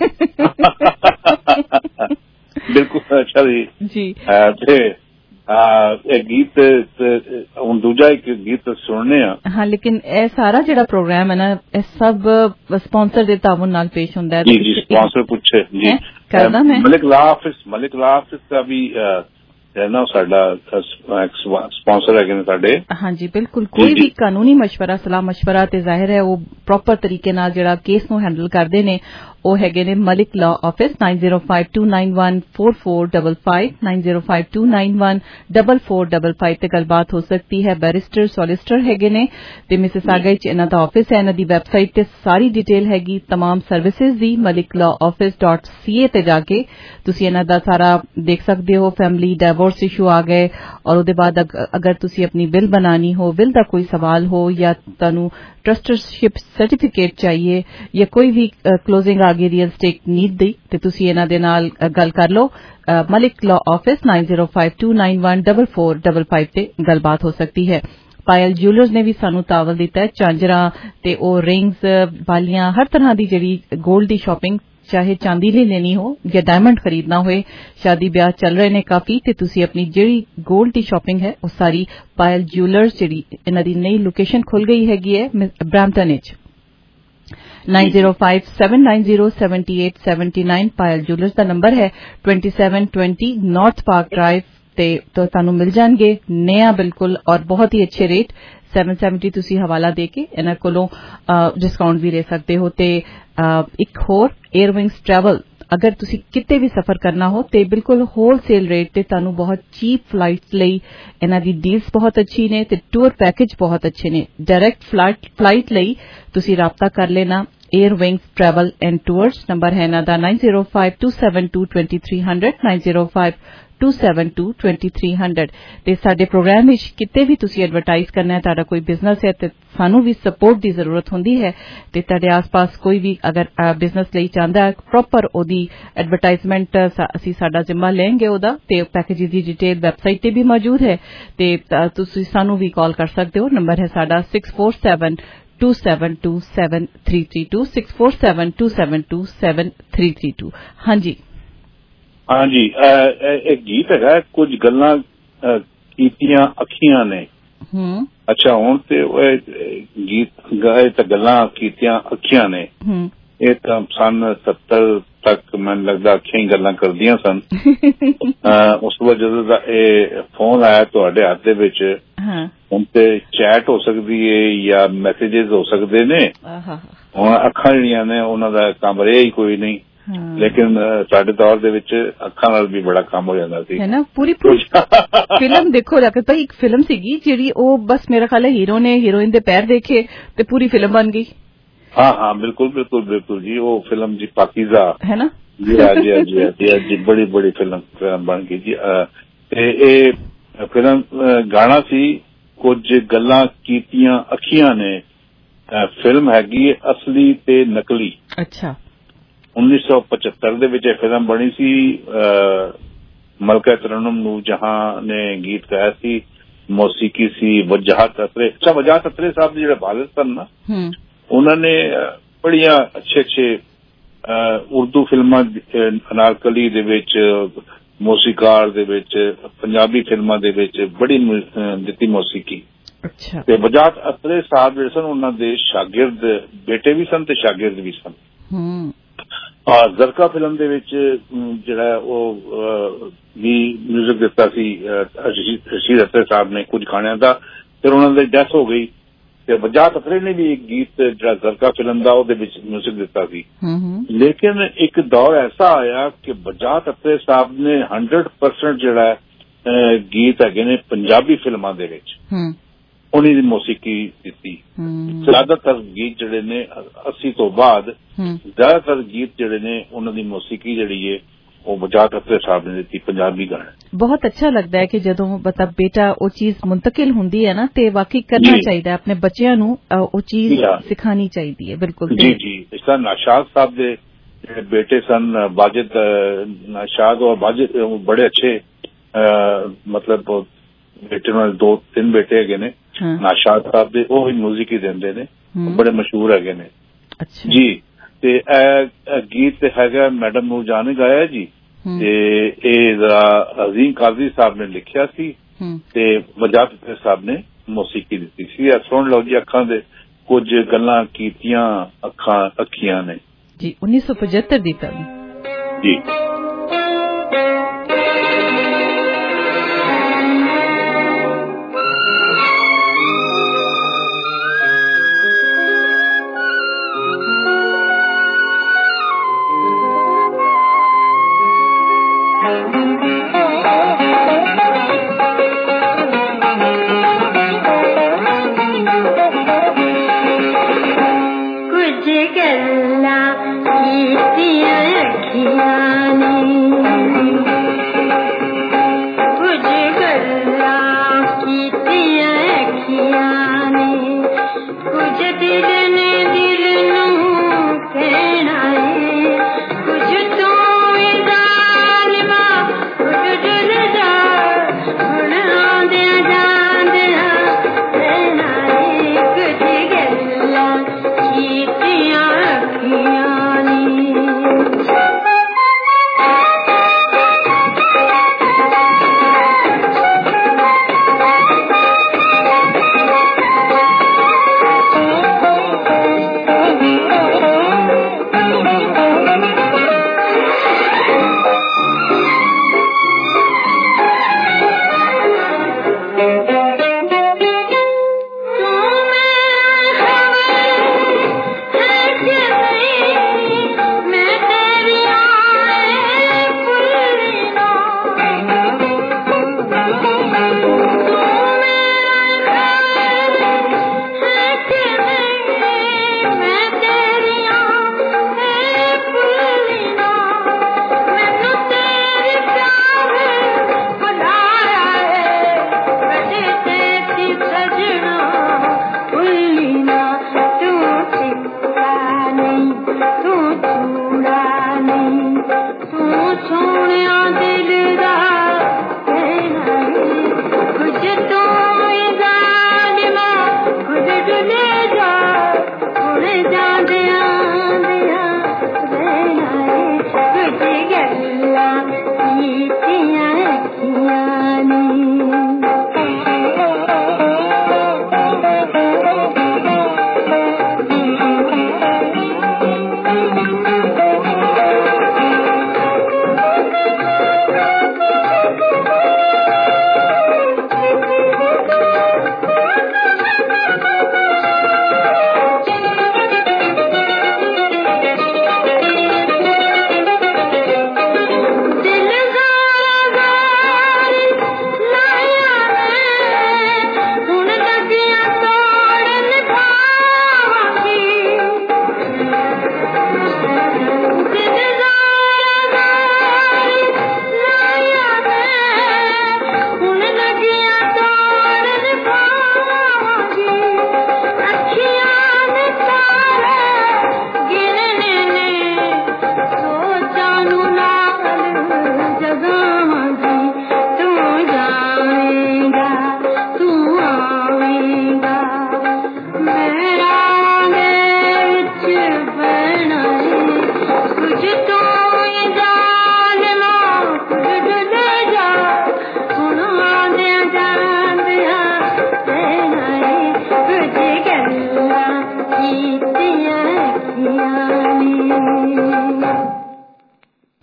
ਬਿਲਕੁਲ ਅੱਛਾ ਜੀ ਜੀ ਤੇ ਇਹ ਗੀਤ ਹੁਣ ਦੂਜਾ ਇੱਕ ਗੀਤ ਸੁਣਨੇ ਆ ਹਾਂ ਲੇਕਿਨ ਇਹ ਸਾਰਾ ਜਿਹੜਾ ਪ੍ਰੋਗਰਾਮ ਹੈ ਨਾ ਇਹ ਸਭ ਸਪਾਂਸਰ ਦੇ ਤਾਵਨ ਨਾਲ ਪੇਸ਼ ਹੁੰਦਾ ਹੈ ਜੀ ਜੀ ਸਪਾਂਸਰ ਪੁੱਛੇ ਜੀ ਕਰਦਾ ਮੈਂ Malik law office Malik law office ਦਾ ਵੀ ਹੈ ਨਾ ਸਾਡਾ ਸਪਾਂਸਰ ਹੈਗੇ ਨੇ ਸਾਡੇ ਹਾਂਜੀ ਬਿਲਕੁਲ ਕੋਈ ਵੀ ਕਾਨੂੰਨੀ ਮਸ਼ਵਰਾ ਸਲਾਹ ਮਸ਼ਵਰਾ ਤੇ ਜ਼ਾਹਿਰ ਹੈ ਉਹ ਪ੍ਰੋਪਰ ਤਰੀਕੇ ਨਾਲ ਜਿਹੜਾ ਕੇਸ ਨੂੰ ਹੈਂਡਲ ਕਰਦੇ ਨੇ ਉਹ ਹੈਗੇ ਨੇ Malik law office nine zero five two nine one four four five five nine zero five two nine one four four five five ਤੇ ਗੱਲਬਾਤ ਹੋ ਸਕਦੀ ਹੈ ਬੈਰਿਸਟਰ ਸੋਲਿਸਿਟਰ ਹੈਗੇ ਨੇ ਤੇ ਮਿਸਿਸਾਗਾ ਚ ਇਹਨਾਂ ਦਾ ਆਫਿਸ ਹੈ ਇਹਨਾਂ ਦੀ ਵੈਬਸਾਈਟ ਤੇ ਸਾਰੀ ਡਿਟੇਲ ਹੈਗੀ तमाम ਸਰਵਿਸਿਜ਼ ਦੀ malik law office dot c a ਤੇ ਜਾ ਕੇ ਤੁਸੀਂ ਇਹਨਾਂ ਦਾ ਸਾਰਾ ਦੇਖ ਸਕਦੇ ਹੋ ਫੈਮਿਲੀ ਡਿਵੋਰਸ ਇਸ਼ੂ ਆ ਗਏ ਔਰ ਉਹਦੇ ਬਾਅਦ ਅਗਰ ਤੁਸੀਂ ਆਪਣੀ ਬਿਲ ਬਣਾਣੀ ਹੋ ਬਿਲ ਦਾ ਕੋਈ ਸਵਾਲ ਹੋ ਜਾਂ ਤੁਹਾਨੂੰ ट्रस्टरशिप सर्टिफिकेट चाहिए या कोई भी क्लोजिंग आ गई रियल स्टेट नीड दी ते तुसी इन्हां दे नाल गल कर लो Malik law office nine zero five two nine one four four five five ते गलबात हो सकती है पायल ज्वेलर्स ने भी सानू तावल दिता है चांजरा ते ओ रिंग्स बालियां हर तरह दी जेड़ी गोल्ड दी शॉपिंग चाहे चांदी ले लेनी हो या डायमंड खरीदना होए शादी ब्याह चल रहे ने काफी ते तुसी अपनी जेड़ी गोल्ड दी शॉपिंग है वो सारी पायल ज्वेलर्स जेड़ी इन्हां दी नई लोकेशन खुल गई हैगी है ब्रैम्पटन विच nine zero five seven nine zero seven eight seven nine Payal jewellers दा नंबर है twenty-seven twenty north park drive ते तो तानू मिल जाएंगे नया बिल्कुल और बहुत ही अच्छे रेट ਸੱਤ ਸੌ ਸੱਤਰ ਤੁਸੀਂ ਹਵਾਲਾ ਦੇ ਕੇ ਇਹਨਾਂ ਕੋਲੋਂ ਡਿਸਕਾਊਂਟ ਵੀ ਲੈ ਸਕਦੇ ਹੋ ਤੇ ਇੱਕ ਹੋਰ 에ਅਰਵਿੰਗਸ ਟਰੈਵਲ ਅਗਰ ਤੁਸੀਂ ਕਿਤੇ ਵੀ ਸਫ਼ਰ ਕਰਨਾ ਹੋ ਤੇ ਬਿਲਕੁਲ ਹੋਲਸੇਲ ਰੇਟ ਤੇ ਤੁਹਾਨੂੰ ਬਹੁਤ ਚੀਪ ਫਲਾਈਟਸ ਲਈ ਇਹਨਾਂ ਦੀ ਡੀਲਸ ਬਹੁਤ ਅੱਛੀ ਨੇ ਤੇ ਟੂਰ ਪੈਕੇਜ ਬਹੁਤ ਅੱਛੇ ਨੇ ਡਾਇਰੈਕਟ ਫਲਾਈਟ ਫਲਾਈਟ ਲਈ ਤੁਸੀਂ ਰਾਬਤਾ ਕਰ ਲੈਣਾ Airwings travel and tours number ਹੈ ਇਹਨਾਂ ਦਾ nine zero five two seven two two three zero zero nine zero five two seven two two three zero zero ਤੇ ਸਾਡੇ ਪ੍ਰੋਗਰਾਮ ਵਿੱਚ ਕਿਤੇ ਵੀ ਤੁਸੀਂ ਐਡਵਰਟਾਈਜ਼ ਕਰਨਾ ਹੈ ਤੁਹਾਡਾ ਕੋਈ ਬਿਜ਼ਨਸ ਹੈ ਤੇ ਸਾਨੂੰ ਵੀ ਸਪੋਰਟ ਦੀ ਜ਼ਰੂਰਤ ਹੁੰਦੀ ਹੈ ਤੇ ਤੁਹਾਡੇ ਆਸ-ਪਾਸ ਕੋਈ ਵੀ ਅਗਰ ਬਿਜ਼ਨਸ ਲਈ ਚਾਹੁੰਦਾ ਹੈ ਪ੍ਰੋਪਰ ਉਹਦੀ ਐਡਵਰਟਾਈਜ਼ਮੈਂਟ ਅਸੀਂ ਸਾਡਾ ਜ਼ਿੰਮਾ ਲੈਂਗੇ ਉਹਦਾ ਤੇ ਪੈਕੇਜ ਦੀ ਡਿਟੇਲ ਵੈਬਸਾਈਟ ਤੇ ਵੀ ਮੌਜੂਦ ਹੈ ਤੇ ਤੁਸੀਂ ਸਾਨੂੰ ਵੀ ਕਾਲ ਕਰ ਸਕਦੇ ਹੋ ਨੰਬਰ ਹੈ ਸਾਡਾ six four seven two seven two seven three three two six four seven two seven two seven three three two ਹਾਂਜੀ ਹਾਂਜੀ ਇੱਕ ਗੀਤ ਹੈਗਾ ਕੁਝ ਗੱਲਾਂ ਕੀਤੀਆਂ ਅੱਖੀਆਂ ਨੇ ਹੂੰ ਅੱਛਾ ਹੁਣ ਤੇ ਗੀਤ ਗਾਏ ਤਾਂ ਗੱਲਾਂ ਕੀਤੀਆਂ ਅੱਖੀਆਂ ਨੇ ਇਹ ਤਾਂ ਸਨ ਸੱਤਰ ਤੱਕ ਮੈਨੂੰ ਲੱਗਦਾ ਅੱਖੀਆਂ ਹੀ ਗੱਲਾਂ ਕਰਦੀਆਂ ਸਨ ਉਸ ਤੋਂ ਬਾਅਦ ਜਦੋਂ ਦਾ ਇਹ ਫੋਨ ਆਇਆ ਤੁਹਾਡੇ ਹੱਥ ਦੇ ਵਿੱਚ ਹੁਣ ਤੇ ਚੈਟ ਹੋ ਸਕਦੀ ਹੈ ਜਾਂ ਮੈਸੇਜਿਸ ਹੋ ਸਕਦੇ ਨੇ ਹੁਣ ਅੱਖਾਂ ਜਿਹੜੀਆਂ ਨੇ ਉਹਨਾਂ ਦਾ ਕੰਮ ਰਿਹਾ ਹੀ ਕੋਈ ਨਹੀਂ ਲੇਕਿਨ ਸਾਡੇ ਦੌਰ ਦੇ ਵਿੱਚ ਅੱਖਾਂ ਨਾਲ ਵੀ ਬੜਾ ਕੰਮ ਹੋ ਜਾਂਦਾ ਸੀ ਹੈ ਨਾ ਪੂਰੀ ਪੂਰੀ ਫਿਲਮ ਦੇਖੋ ਜਾ ਕੇ ਭਾਈ ਇੱਕ ਫਿਲਮ ਸੀਗੀ ਜਿਹੜੀ ਉਹ ਬਸ ਮੇਰਾ ਖਿਆਲ ਹੈ ਹੀਰੋ ਨੇ ਹੀਰੋਇਨ ਦੇ ਪੈਰ ਦੇਖੇ ਤੇ ਪੂਰੀ ਫਿਲਮ ਬਣ ਗਈ ਹਾਂ ਹਾਂ ਬਿਲਕੁਲ ਬਿਲਕੁਲ ਬਿਲਕੁਲ ਜੀ ਉਹ ਫਿਲਮ ਜੀ ਪਾਕੀਜ਼ਾ ਹੈ ਨਾ ਜੀ ਜੀ ਜੀ ਜੀ ਬੜੀ ਬੜੀ ਫਿਲਮ ਬਣ ਗਈ ਜੀ ਤੇ ਇਹ ਫਿਲਮ ਗਾਣਾ ਸੀ ਕੁਝ ਗੱਲਾਂ ਕੀਤੀਆਂ ਅੱਖੀਆਂ ਨੇ ਫਿਲਮ ਹੈਗੀ ਅਸਲੀ ਤੇ ਨਕਲੀ ਅੱਛਾ ਉੱਨੀ ਸੌ ਪਚੱਤਰ ਦੇ ਵਿੱਚ ਇਹ ਫਿਲਮ ਬਣੀ ਸੀ ਮਲਕਾ ਤਰਨਮ ਨੂੰ ਜਹਾਂ ਨੇ ਗੀਤ ਗਾਇਆ ਸੀ ਮੌਸੀਕੀ ਸੀ ਵਜਾਹਤ ਅਤਰੇ ਅੱਛਾ ਵਜਾਹਤ ਅਤਰੇ ਸਾਹਿਬ ਜਿਹੜੇ ਵਾਲਿਦ ਸਨ ਨਾ ਉਹਨਾਂ ਨੇ ਬੜੀਆਂ ਅੱਛੇ ਅੱਛੇ ਉਰਦੂ ਫਿਲਮਾਂ ਅਨਾਰਕਲੀ ਦੇ ਵਿੱਚ ਮੌਸੀਕਾਰ ਦੇ ਵਿੱਚ ਪੰਜਾਬੀ ਫਿਲਮਾਂ ਦੇ ਵਿੱਚ ਬੜੀ ਦਿੱਤੀ ਮੌਸੀਕੀ ਤੇ ਵਜਾਹਤ ਅਤਰੇ ਸਾਹਿਬ ਜਿਹੜੇ ਸਨ ਉਹਨਾਂ ਦੇ ਸ਼ਾਗਿਰਦ ਬੇਟੇ ਵੀ ਸਨ ਤੇ ਸ਼ਾਗਿਰਦ ਵੀ ਸਨ ਜ਼ਰਕਾ ਫਿਲਮ ਦੇ ਵਿੱਚ ਜਿਹੜਾ ਉਹ ਵੀ ਮਿਊਜ਼ਿਕ ਦਿੱਤਾ ਸੀ ਰਸ਼ੀਦ ਅਤਰੇ ਸਾਹਿਬ ਨੇ ਕੁਝ ਗਾਣਿਆਂ ਦਾ ਫਿਰ ਉਹਨਾਂ ਦੀ ਡੈਥ ਹੋ ਗਈ ਤੇ ਵਜਾਹਤ ਅਤਰੇ ਨੇ ਵੀ ਇੱਕ ਗੀਤ ਜਿਹੜਾ ਜ਼ਰਕਾ ਫਿਲਮ ਦਾ ਉਹਦੇ ਵਿੱਚ ਮਿਊਜ਼ਿਕ ਦਿੱਤਾ ਸੀ ਲੇਕਿਨ ਇੱਕ ਦੌਰ ਐਸਾ ਆਇਆ ਕਿ ਵਜਾਹਤ ਅਤਰੇ ਸਾਹਿਬ ਨੇ ਹੰਡਰਡ ਪਰਸੈਂਟ ਜਿਹੜਾ ਗੀਤ ਹੈਗੇ ਨੇ ਪੰਜਾਬੀ ਫਿਲਮਾਂ ਦੇ ਵਿੱਚ ਉਹਨੀ ਦੀ ਮੌਸੀਕੀ ਦਿੱਤੀ ਜ਼ਿਆਦਾਤਰ ਗੀਤ ਜਿਹੜੇ ਨੇ ਅੱਸੀ ਤੋਂ ਬਾਅਦ ਜ਼ਿਆਦਾਤਰ ਗੀਤ ਜਿਹੜੇ ਨੇ ਉਹਨਾਂ ਦੀ ਮੌਸੀਕੀ ਜਿਹੜੀ ਹੈ ਉਹ ਵਜਾਹਤ ਅਤਰੇ ਸਾਹਿਬ ਨੇ ਦਿੱਤੀ ਪੰਜਾਬੀ ਗਾਣੇ ਬਹੁਤ ਅੱਛਾ ਲੱਗਦਾ ਹੈ ਕਿ ਜਦੋਂ ਮਤਲਬ ਬੇਟਾ ਉਹ ਚੀਜ਼ ਮੁੰਤਕਿਲ ਹੁੰਦੀ ਹੈ ਨਾ ਤੇ ਵਾਕਈ ਕਰਨਾ ਚਾਹੀਦਾ ਹੈ ਆਪਣੇ ਬੱਚਿਆਂ ਨੂੰ ਉਹ ਚੀਜ਼ ਸਿਖਾਣੀ ਚਾਹੀਦੀ ਹੈ ਬਿਲਕੁਲ ਜੀ ਜੀ ਇਸ ਤਰ੍ਹਾਂ ਨਾਸ਼ਾਦ ਸਾਹਿਬ ਦੇ ਜਿਹੜੇ ਬੇਟੇ ਸਨ ਵਾਜਿਦ ਨਾਸ਼ਾਦ ਔਰ ਵਾਜਿਦ ਬੜੇ ਅੱਛੇ ਮਤਲਬ ਬੇਟੇ ਨਾਲ ਦੋ ਤਿੰਨ ਬੇਟੇ ਹੈਗੇ ਨੇ ਨਾਸ਼ਾਦ ਸਾਹਿਬ ਦੇ ਉਹ ਵੀ ਮਿਊਜ਼ਿਕ ਹੀ ਦਿੰਦੇ ਨੇ ਬੜੇ ਮਸ਼ਹੂਰ ਹੈਗੇ ਨੇ ਜੀ ਤੇ ਇਹ ਗੀਤ ਹੈਗਾ ਮੈਡਮ ਨੂਰਜਾਨ ਨੇ ਗਾਇਆ ਜੀ ਤੇ ਇਹ ਜ਼ਰਾ ਅਜ਼ੀਮ ਕਾਜ਼ੀ ਸਾਹਿਬ ਨੇ ਲਿਖਿਆ ਸੀ ਤੇ ਵਜਾਹਤ ਅਤਰੇ ਸਾਹਿਬ ਨੇ ਮੌਸੀਕੀ ਦਿੱਤੀ ਸੀ ਸੁਣ ਲਓ ਜੀ ਅੱਖਾਂ ਦੇ ਕੁਝ ਗੱਲਾਂ ਕੀਤੀਆਂ ਅੱਖਾਂ ਅੱਖੀਆਂ ਨੇ ਜੀ ਉੱਨੀ ਸੌ ਪਝੱਤਰ ਦੀ ਫਿਲਮ ਜੀ कुछ गल्ला कीतियां अखियां ने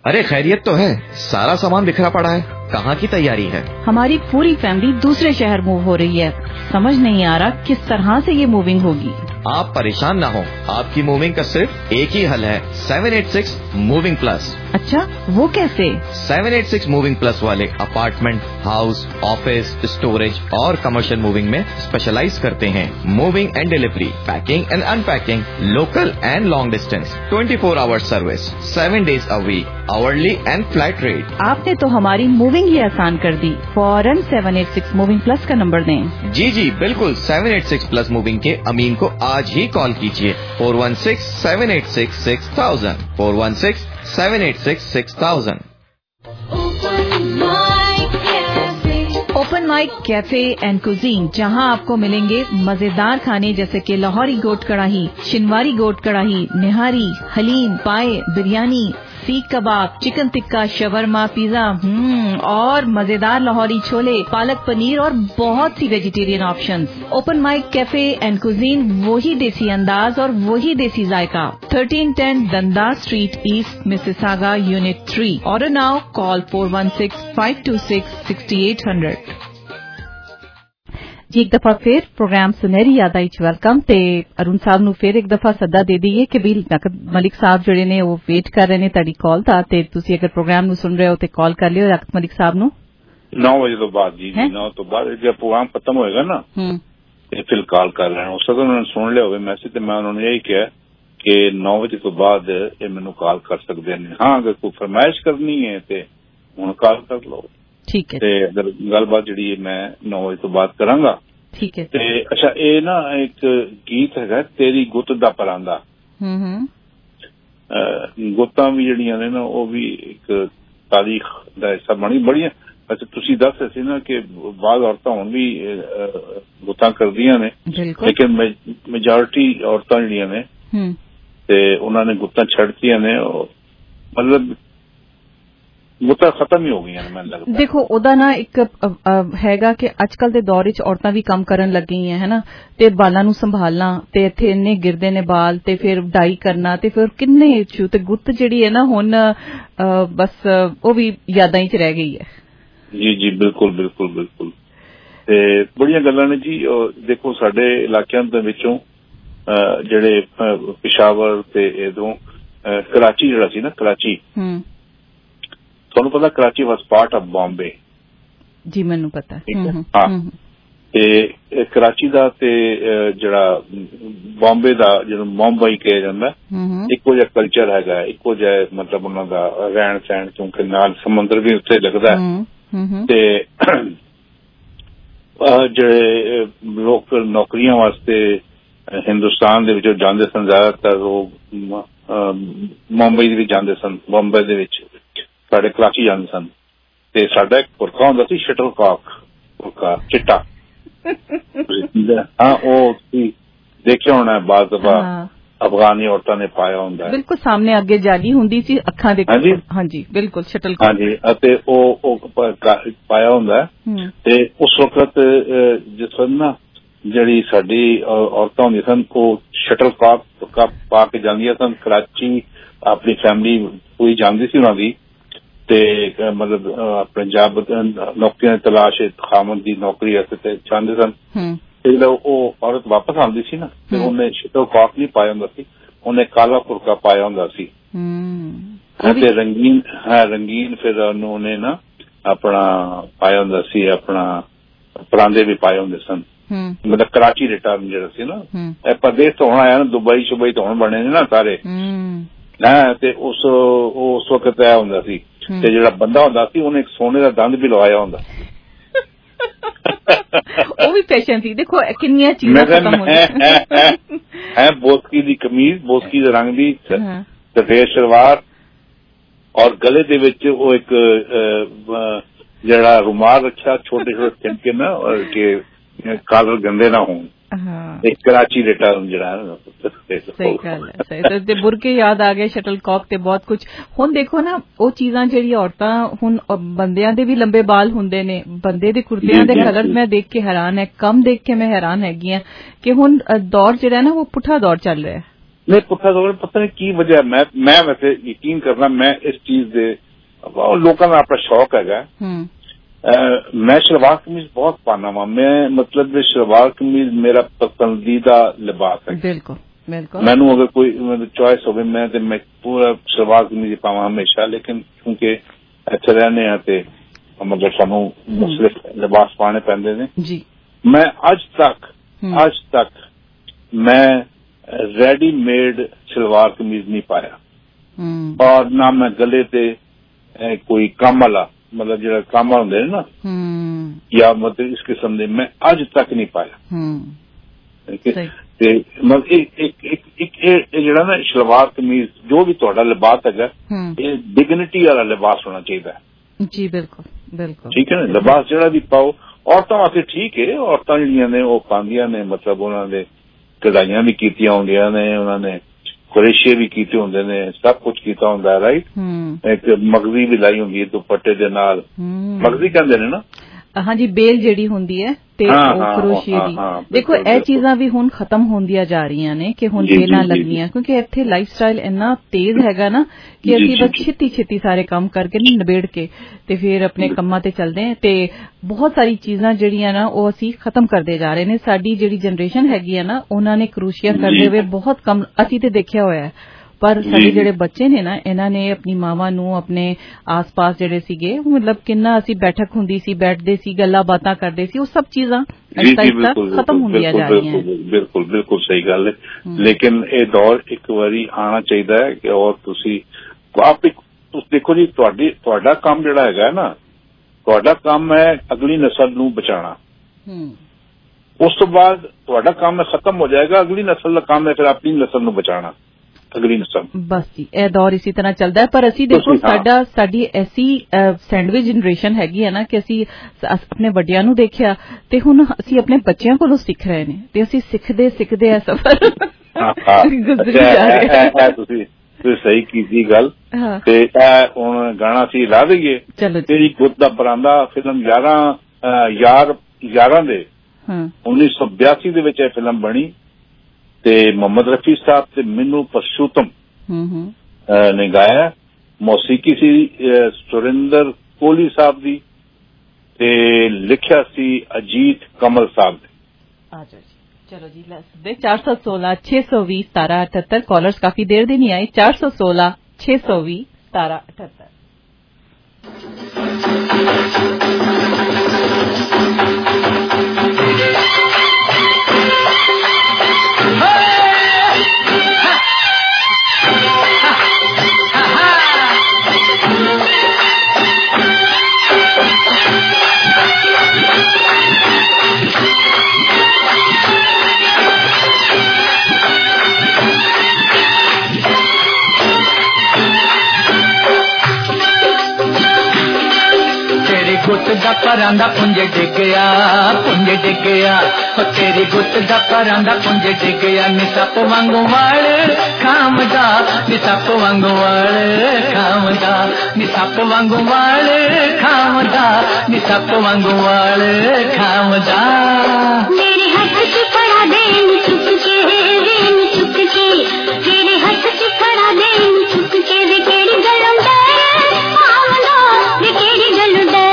अरे खैरियत तो है, सारा सामान बिखरा पड़ा है, कहाँ की तैयारी है? हमारी पूरी फैमिली दूसरे शहर मूव हो रही है, समझ नहीं आ रहा किस तरह से ये मूविंग होगी। आप परेशान ना हो, आपकी मूविंग का सिर्फ एक ही हल है, seven eight six moving plus. अच्छा, वो कैसे? Seven eight six moving plus वाले अपार्टमेंट, हाउस, ऑफिस, स्टोरेज और कमर्शियल मूविंग में स्पेशलाइज करते हैं। Moving and delivery, packing and unpacking, local and long distance, twenty four hours service, seven days a week, hourly and flat rate. आपने तो हमारी moving ही आसान कर दी। फौरन seven eight six moving plus का नंबर दें। जी जी बिल्कुल, seven eight six plus moving के अमीन को आज ही कॉल कीजिए, four one six seven eight six six thousand, four one six seven eight six six thousand. Open mic cafe and cuisine, जहां आपको मिलेंगे मजेदार खाने जैसे कि लाहौरी गोट कढ़ाई, शिनवारी गोट कढ़ाई, निहारी, haleem, paya, biryani, seekh kebab, chicken tikka, shawarma, pizza, हम्म और मजेदार लाहौरी छोले, पालक पनीर और बहुत सी vegetarian options. Open mic cafe and cuisine, वही देसी अंदाज और वही देसी जायका। Thirteen ten Dundas Street East, Mississauga, unit three. Order now, call four one six five two six six eight hundred. जी एक दफा फिर प्रोग्राम सुनहरी यादां च वेलकम ते अरुण साहब ਨੂੰ फिर एक दफा सद्दा दे दईए कि भी मलिक साहब ਜਿਹੜੇ ਨੇ ਉਹ ਵੇਟ ਕਰ ਰਹੇ ਨੇ ਤੁਹਾਡੀ ਕਾਲ ਦਾ ਤੇ ਤੁਸੀਂ ਅਗਰ ਪ੍ਰੋਗਰਾਮ ਨੂੰ ਸੁਣ ਰਹੇ ਹੋ ਤੇ ਕਾਲ ਕਰ ਲਿਓ ਰਖਤ ਮਲਿਕ ਸਾਹਿਬ ਨੂੰ ਨੌ ਵਜੇ ਤੋਂ ਬਾਅਦ ਜੀ ਨੌ ਤੋਂ ਬਾਅਦ ਜਦ ਪ੍ਰੋਗਰਾਮ ਖਤਮ ਹੋਏਗਾ ਨਾ ਤੇ ਫਿਰ ਕਾਲ ਕਰ ਲੈਣਾ। ਉਸ ਤੋਂ ਉਹਨਾਂ ਨੇ ਸੁਣ ਲਿਆ ਹੋਵੇ ਮੈਸੇਜ ਤੇ ਮੈਂ ਉਹਨਾਂ ਨੂੰ ਇਹ ਕਿਹਾ ਕਿ ਨੌ ਵਜੇ ਤੋਂ ਬਾਅਦ ਇਹ ਮੈਨੂੰ ਕਾਲ ਕਰ ਸਕਦੇ ਨੇ। ਹਾਂ ਅਗਰ ਕੋਈ ਫਰਮਾਇਸ਼ ਕਰਨੀ ਹੈ ਤੇ ਹੁਣ ਕਾਲ ਕਰ ਲਓ। ਠੀਕ ਹੈ ਤੇ ਅਗਰ ਗੱਲਬਾਤ ਜਿਹੜੀ ਮੈਂ ਨੌ ਵਜੇ ਤੋਂ ਬਾਅਦ ਕਰਾਂਗਾ। ਠੀਕ ਹੈ ਤੇ ਅੱਛਾ ਇਹ ਨਾ ਇੱਕ ਗੀਤ ਹੈਗਾ ਤੇਰੀ ਗੁੱਤ ਦਾ ਪਰਾਂਦਾ। ਹੂੰ ਹੂੰ ਗੁੱਤਾਂ ਵੀ ਜਿਹੜੀਆਂ ਨੇ ਨਾ ਉਹ ਵੀ ਇੱਕ ਤਾਰੀਖ ਦਾ ਹਿੱਸਾ ਬਣੀ ਬੜੀਆਂ। ਅੱਛਾ ਤੁਸੀਂ ਦੱਸ ਰਹੇ ਸੀ ਨਾ ਕਿ ਬਾਅਦ ਔਰਤਾਂ ਹੁਣ ਵੀ ਗੁੱਤਾਂ ਕਰਦੀਆਂ ਨੇ ਲੇਕਿਨ ਮੈਜੋਰਿਟੀ ਔਰਤਾਂ ਜਿਹੜੀਆਂ ਨੇ ਤੇ ਉਹਨਾਂ ਨੇ ਗੁੱਤਾਂ ਛੱਡਤੀਆਂ ਨੇ। ਮਤਲਬ ਗੁੱਤਾਂ ਖਤਮ ਹੀ ਹੋ ਗਈਆਂ ਨੇ ਮੈਨੂੰ ਲੱਗਦਾ। ਦੇਖੋ ਉਹਦਾ ਨਾ ਇੱਕ ਹੈਗਾ ਕਿ ਅੱਜ ਕੱਲ ਦੇ ਦੌਰ ਵਿੱਚ ਔਰਤਾਂ ਵੀ ਕੰਮ ਕਰਨ ਲੱਗ ਗਈਆਂ ਹੈ ਨਾ ਤੇ ਬਾਲਾਂ ਨੂੰ ਸੰਭਾਲਣਾ ਤੇ ਇੱਥੇ ਇੰਨੇ ਗਿਰਦੇ ਨੇ ਬਾਲ ਤੇ ਫਿਰ ਡਾਈ ਕਰਨਾ ਤੇ ਫਿਰ ਕਿੰਨੇ ਇਸ਼ੂ ਤੇ ਗੁੱਤ ਜਿਹੜੀ ਹੈ ਨਾ ਹੁਣ ਬਸ ਉਹ ਵੀ ਯਾਦਾਂ ਹੀ ਚ ਰਹਿ ਗਈ ਹੈ। ਜੀ ਜੀ ਬਿਲਕੁਲ ਬਿਲਕੁਲ ਬਿਲਕੁਲ ਤੇ ਬੜੀਆਂ ਗੱਲਾਂ ਨੇ ਜੀ। ਦੇਖੋ ਸਾਡੇ ਇਲਾਕਿਆਂ ਦੇ ਵਿੱਚੋਂ ਜਿਹੜੇ ਪਿਸ਼ਾਵਰ ਤੇ ਇਦੋਂ ਕਰਾਚੀ ਜਿਹੜਾ ਸੀ ਨਾ ਕਰਾਚੀ ਤੁਹਾਨੂੰ ਪਤਾ Karachi was part of Bombay. ਜੀ ਮੈਨੂੰ ਪਤਾ ਹਾਂ ਤੇ ਕਰਾਚੀ ਦਾ ਤੇ ਜਿਹੜਾ ਬੰਬੇ ਦਾ ਜਿਹਨੂੰ ਮੁੰਬਈ ਕਿਹਾ ਜਾਂਦਾ ਇੱਕੋ ਜਿਹਾ ਕਲਚਰ ਹੈਗਾ ਇੱਕੋ ਜਿਹਾ ਮਤਲਬ ਉਹਨਾਂ ਦਾ ਰਹਿਣ ਸਹਿਣ ਕਿਉਂਕਿ ਨਾਲ ਸਮੁੰਦਰ ਵੀ ਉੱਥੇ ਲੱਗਦਾ ਤੇ ਜਿਹੜੇ ਲੋਕ ਨੌਕਰੀਆਂ ਵਾਸਤੇ ਹਿੰਦੁਸਤਾਨ ਦੇ ਵਿੱਚੋਂ ਜਾਂਦੇ ਸਨ ਜ਼ਿਆਦਾਤਰ ਉਹ ਮੁੰਬਈ ਦੇ ਵਿੱਚ ਜਾਂਦੇ ਸਨ। ਬੰਬੇ ਦੇ ਵਿੱਚ ਸਾਡੇ ਕਰਾਚੀ ਜਾਂਦੇ ਸਨ ਤੇ ਸਾਡਾ ਇੱਕ ਪੁਰਖਾ ਹੁੰਦਾ ਸੀ ਸ਼ਟਲ ਕਾਕ ਪੁਰਖਾ ਚਿੱਟਾ। ਹਾਂ ਉਹ ਤੁਸੀਂ ਦੇਖਿਆ ਹੋਣਾ ਬਾਅਦ ਦਫਾ ਅਫਗਾਨੀ ਔਰਤਾਂ ਨੇ ਪਾਇਆ ਹੁੰਦਾ ਬਿਲਕੁਲ ਸਾਹਮਣੇ ਅੱਗੇ ਜਾਲੀ ਹੁੰਦੀ ਸੀ ਅੱਖਾਂ ਦੇ ਹਾਂਜੀ ਹਾਂਜੀ ਬਿਲਕੁਲ ਸ਼ਟਲ ਕਾਕ ਹਾਂਜੀ ਅਤੇ ਉਹ ਪਾਇਆ ਹੁੰਦਾ ਤੇ ਉਸ ਵਕਤ ਜਿਸ ਵਕਤ ਨਾ ਜਿਹੜੀ ਸਾਡੀ ਔਰਤਾਂ ਹੁੰਦੀਆਂ ਸਨ ਉਹ ਸ਼ਟਲ ਕਾਕ ਪਾ ਕੇ ਜਾਂਦੀਆਂ ਸਨ ਕਰਾਚੀ ਆਪਣੀ ਫੈਮਿਲੀ ਪੂਰੀ ਜਾਂਦੀ ਸੀ ਉਹਨਾਂ ਦੀ ਤੇ ਮਤਲਬ ਪੰਜਾਬ ਨੌਕਰੀਆਂ ਦੀ ਤਲਾਸ਼ ਖਾਮਨ ਦੀ ਨੌਕਰੀ ਵਾਸਤੇ ਚਾਹੁੰਦੇ ਸਨ ਤੇ ਜਦੋਂ ਉਹ ਔਰਤ ਵਾਪਸ ਆਉਂਦੀ ਸੀ ਨਾ ਤੇ ਉਹਨੇ ਸ਼ਟਲ ਕਾਕ ਨਹੀਂ ਪਾਇਆ ਹੁੰਦਾ ਸੀ ਉਹਨੇ ਕਾਲਾ ਕੁਰਕਾ ਪਾਇਆ ਹੁੰਦਾ ਸੀ ਤੇ ਰੰਗੀਨ ਹਾਂ ਰੰਗੀਨ ਫਿਰ ਉਹਨੇ ਨਾ ਆਪਣਾ ਪਾਇਆ ਹੁੰਦਾ ਸੀ ਆਪਣਾ ਪਰਾਂਦੇ ਵੀ ਪਾਏ ਹੁੰਦੇ ਸਨ। ਮਤਲਬ ਕਰਾਚੀ ਰਿਟਰਨ ਜਿਹੜਾ ਸੀ ਨਾ ਇਹ ਪ੍ਰਦੇਸ਼ ਤੋਂ ਹੁਣ ਆਇਆ ਨਾ ਦੁਬਈ ਸ਼ੁਬਈ ਤੋਂ ਹੁਣ ਬਣੇ ਨੇ ਨਾ ਸਾਰੇ ਹਾਂ ਤੇ ਉਸ ਉਸ ਵਕਤ ਇਹ ਹੁੰਦਾ ਸੀ ਤੇ ਜਿਹੜਾ ਬੰਦਾ ਹੁੰਦਾ ਸੀ ਉਹਨੇ ਇੱਕ ਸੋਨੇ ਦਾ ਦੰਦ ਵੀ ਲਵਾਇਆ ਹੁੰਦਾ। ਉਹ ਵੀ ਫੈਸ਼ਨ ਸੀ। ਦੇਖੋ ਕਿੰਨੀਆਂ ਚੀਜ਼ਾਂ ਖਤਮ ਹੋ ਗਈਆਂ ਹੈ ਬੋਸਕੀ ਦੀ ਕਮੀਜ਼ ਬੋਸਕੀ ਦੇ ਰੰਗ ਦੀ ਸਫੇਦ ਸਲਵਾਰ ਔਰ ਗਲੇ ਦੇ ਵਿੱਚ ਉਹ ਇੱਕ ਜਿਹੜਾ ਰੁਮਾਲ ਰੱਖਿਆ ਛੋਟੇ ਛੋਟੇ ਚਮਕੇ ਨਾ ਕਿ ਕਾਲਰ ਗੰਦੇ ਨਾ ਹੋਣ। ਇੱਕ ਕਰਾਚੀ ਰਿਟਰਨ ਜਿਹੜਾ ਸਹੀ ਗੱਲ ਹੈ ਸਹੀ ਤੇ ਬੁਰਕੇ ਯਾਦ ਆ ਗਏ ਸ਼ਟਲ ਕਾਕ ਤੇ ਬਹੁਤ ਕੁਝ। ਹੁਣ ਦੇਖੋ ਨਾ ਉਹ ਚੀਜ਼ਾਂ ਜਿਹੜੀਆਂ ਔਰਤਾਂ ਹੁਣ ਬੰਦਿਆਂ ਦੇ ਵੀ ਲੰਬੇ ਬਾਲ ਹੁੰਦੇ ਨੇ ਬੰਦੇ ਦੇ ਕੁਰਤਿਆਂ ਦੇ ਕਲਰ ਮੈਂ ਦੇਖ ਕੇ ਹੈਰਾਨ ਹੈ ਕਮ ਦੇਖ ਕੇ ਮੈਂ ਹੈਰਾਨ ਹੈਗੀ ਹਾਂ ਕਿ ਹੁਣ ਦੌਰ ਜਿਹੜਾ ਨਾ ਉਹ ਪੁੱਠਾ ਦੌਰ ਚੱਲ ਰਿਹਾ ਹੈ। नहीं पुट्ठा सलवार पता नहीं की वजह। मैं मैं वैसे यकीन करना मैं इस चीज दे लोगों का अपना शौक है। मैं शलवार कमीज बहुत पाना वा, मैं मतलब शलवार कमीज मेरा पसंदीदा लिबास है। बिल्कुल बिल्कुल। मैनू अगर कोई चॉइस हो मैं तो मैं पूरा शलवार कमीज पावा हमेशा, लेकिन क्योंकि इत्थे रहने आ ते मतलब सानू मुख्तलिफ लिबास पाने पैंदे ने जी। मैं अज तक अज तक मैं रेडीमेड शलवार कमीज नहीं पाया और ना मैं गले ते कोई कम वाला मतलब जो कम होंगे ना या मतलब इस किस्म के मैं अज तक नहीं पाया। मतलब जेड़ा ना शलवार कमीज जो भी तुहाडा लिबास है ये डिग्निटी वाला लिबास होना चाहिए जी। बिल्कुल बिल्कुल ठीक है ना। लिबास जेड़ा भी पाओ औरतों वास्ते ठीक है, औरतां जिहड़ियां ने वो पांदियां ने मतलब उन्होंने कढ़ाइयां भी कीतियां होंदियां ने, उन्होंने क्रोशे भी कीते होंदे ने, सब कुछ कीता होंदा है राइट। एक मगजी भी लाई होंदी है दुपट्टे दे नाल, मगजी कहंदे ने ना हाँ जी बेल ਜਿਹੜੀ ਹੁੰਦੀ ਹੈ ਤੇ ਉਹ ਕਰੋਸ਼ੀਏ ਦੀ। ਦੇਖੋ ਇਹ ਚੀਜ਼ਾਂ ਵੀ ਹੁਣ ਖਤਮ ਹੁੰਦੀਆਂ ਜਾ ਰਹੀਆਂ ਨੇ ਕਿ ਹੁਣ ਬੇਲਾਂ ਲੱਗਣੀਆਂ ਕਿਉਂਕਿ ਇੱਥੇ ਲਾਈਫ ਸਟਾਈਲ ਇੰਨਾ ਤੇਜ਼ ਹੈਗਾ ਨਾ ਕਿ ਅਸੀਂ ਬਸ ਛੇਤੀ ਛੇਤੀ ਸਾਰੇ ਕੰਮ ਕਰਕੇ ਨਿਬੇੜ ਕੇ ਤੇ ਫਿਰ ਆਪਣੇ ਕੰਮਾਂ ਤੇ ਚੱਲਦੇ ਹਾਂ ਤੇ ਬਹੁਤ ਸਾਰੀ ਚੀਜ਼ਾਂ ਜਿਹੜੀਆਂ ਨਾ ਉਹ ਅਸੀਂ ਖਤਮ ਕਰਦੇ ਜਾ ਰਹੇ ਨੇ। ਸਾਡੀ ਜਿਹੜੀ ਜਨਰੇਸ਼ਨ ਹੈਗੀ ਆ ਨਾ ਉਹਨਾਂ ਨੇ ਕਰੋਸ਼ੀਆ ਕਰਦੇ ਹੋਏ ਬਹੁਤ ਕਮ ਅਸੀਂ ਤੇ ਦੇਖਿਆ ਹੋਇਆ ਹੈ, ਪਰ ਸਾਡੇ ਜਿਹੜੇ ਬੱਚੇ ਨੇ ਨਾ ਇਹਨਾਂ ਨੇ ਆਪਣੀ ਮਾਵਾਂ ਨੂੰ ਆਪਣੇ ਆਸ-ਪਾਸ ਜਿਹੜੇ ਸੀਗੇ ਮਤਲਬ ਕਿੰਨਾ ਅਸੀਂ ਬੈਠਕ ਹੁੰਦੀ ਸੀ, ਬੈਠਦੇ ਸੀ, ਗੱਲਾਂ ਬਾਤਾਂ ਕਰਦੇ ਸੀ, ਉਹ ਸਭ ਚੀਜ਼ਾਂ ਆਹਿਸਤਾ ਖਤਮ ਹੁੰਦੀਆਂ ਜਾ ਰਹੀਆਂ। ਬਿਲਕੁਲ ਬਿਲकुल ਸਹੀ ਗੱਲ ਹੈ, ਲੇਕਿਨ ਇਹ ਦੌਰ ਇੱਕ ਵਾਰੀ ਆਉਣਾ ਚਾਹੀਦਾ ਹੈ ਕਿ ਔਰ ਤੁਸੀਂ ਆਪ ਤੁਸੀਂ ਦੇਖੋ ਜੀ ਤੁਹਾਡੀ ਤੁਹਾਡਾ ਕੰਮ ਜਿਹੜਾ ਹੈਗਾ ਨਾ ਤੁਹਾਡਾ ਕੰਮ ਹੈ ਅਗਲੀ ਨਸਲ ਨੂੰ ਬਚਾਉਣਾ। ਉਸ ਤੋਂ ਬਾਅਦ ਤੁਹਾਡਾ ਕੰਮ ਖਤਮ ਹੋ ਜਾਏਗਾ, ਅਗਲੀ ਨਸਲ ਦਾ ਕੰਮ ਹੈ ਫਿਰ ਆਪਣੀ ਨਸਲ ਨੂੰ ਬਚਾਉਣਾ ਅਗਲੀ ਨਸਲ। ਬਸ ਜੀ ਇਹ ਦੌਰ ਇਸੇ ਤਰ੍ਹਾਂ ਚੱਲਦਾ ਹੈ। ਪਰ ਅਸੀਂ ਦੇਖੋ ਸਾਡਾ ਸਾਡੀ ਐਸੀ ਸੈਂਡਵਿਚ ਜਨਰੇਸ਼ਨ ਹੈਗੀ ਹੈ ਨਾ ਕਿ ਅਸੀਂ ਆਪਣੇ ਵੱਡਿਆਂ ਨੂੰ ਦੇਖਿਆ ਤੇ ਹੁਣ ਅਸੀਂ ਆਪਣੇ ਬੱਚਿਆਂ ਕੋਲੋਂ ਸਿੱਖ ਰਹੇ ਨੇ ਤੇ ਅਸੀਂ ਸਿੱਖਦੇ ਸਿੱਖਦੇ ਆ ਸਫ਼ਰ ਗੁਜ਼ਰੀ ਜਾ ਰਿਹਾ। ਤੁਸੀਂ ਤੁਸੀਂ ਸਹੀ ਕੀਤੀ ਗੱਲ ਤੇ ਇਹ ਹੁਣ ਗਾਣਾ ਸੀ ਲਾ ਦਈਏ ਤੇਰੀ ਗੁੱਤ ਦਾ ਪਰਾਂਦਾ ਫਿਲਮ ਯਾਰਾਂ ਯਾਰ ਯਾਰਾਂ ਦੇ ਉੱਨੀ ਸੌ ਬਿਆਸੀ ਦੇ ਵਿੱਚ ਇਹ ਫਿਲਮ ਬਣੀ ਤੇ ਮੁਹੰਮਦ ਰਫੀ ਸਾਹਿਬ ਤੇ ਮਿੰਨੂ ਪਰਸ਼ੂਤਮ ਨੇ ਗਾਇਆ। ਮੌਸੀਕੀ ਸੀ ਸੁਰਿੰਦਰ ਕੋਹਲੀ ਸਾਹਿਬ ਦੀ ਤੇ ਲਿਖਿਆ ਸੀ ਅਜੀਤ ਕਮਲ ਸਾਹਿਬ ਨੇ। ਆ ਜਾਓ ਜੀ ਚਲੋ ਜੀ ਲੈ ਚਾਰ ਸੌ ਸੋਲਾਂ ਛੇ ਸੌ ਵੀਹ ਸਤਾਰਾਂ ਅਠੱਤਰ ਕਾਲਰਸ ਕਾਫੀ ਦੇਰ ਦੇ ਨਹੀਂ ਆਏ। ਚਾਰ ਸੌ ਸੋਲਾਂ ਛੇ ਸੌ ਵੀਹ ਸਤਾਰਾਂ ਅਠੱਤਰ। ਦਾ ਪਰਾਂਦਾ ਪੁੰਜ ਡਿੱਗਿਆ ਪੁੰਜ ਡਿੱਗਿਆ ਹੋ ਤੇਰੀ ਗੁੱਤ ਦਾ ਪਰਾਂਦਾ ਪੁੰਜ ਡਿੱਗਿਆ ਨੀ ਸੱਪ ਵਾਂਗੂ ਵਾਲ ਖਾਮਦਾ ਨੀ ਸੱਪ ਵਾਂਗੂ ਵਾਲ ਖਾਮਦਾ ਨੀ ਸੱਪ ਵਾਂਗੂ ਵਾਲ ਖਾਮਦਾ ਨੀ ਸੱਪ ਵਾਂਗੂ ਵਾਲ ਖਾਮਦਾ। ਮੇਰੇ ਹੱਥ 'ਚ ਫੜਾ ਦੇ ਨੀ ਚੁੱਕ ਕੇ ਵੇ ਨੀ ਚੁੱਕ ਕੇ ਤੇਰੇ ਹੱਥ 'ਚ ਫੜਾ ਦੇ ਨੀ ਚੁੱਕ ਕੇ ਵੇ ਕਿਹੜੀ ਗੱਲੋਂ ਡਰ ਆਵਦਾ ਵੇ ਕਿਹੜੀ ਗੱਲੋਂ ਡਰ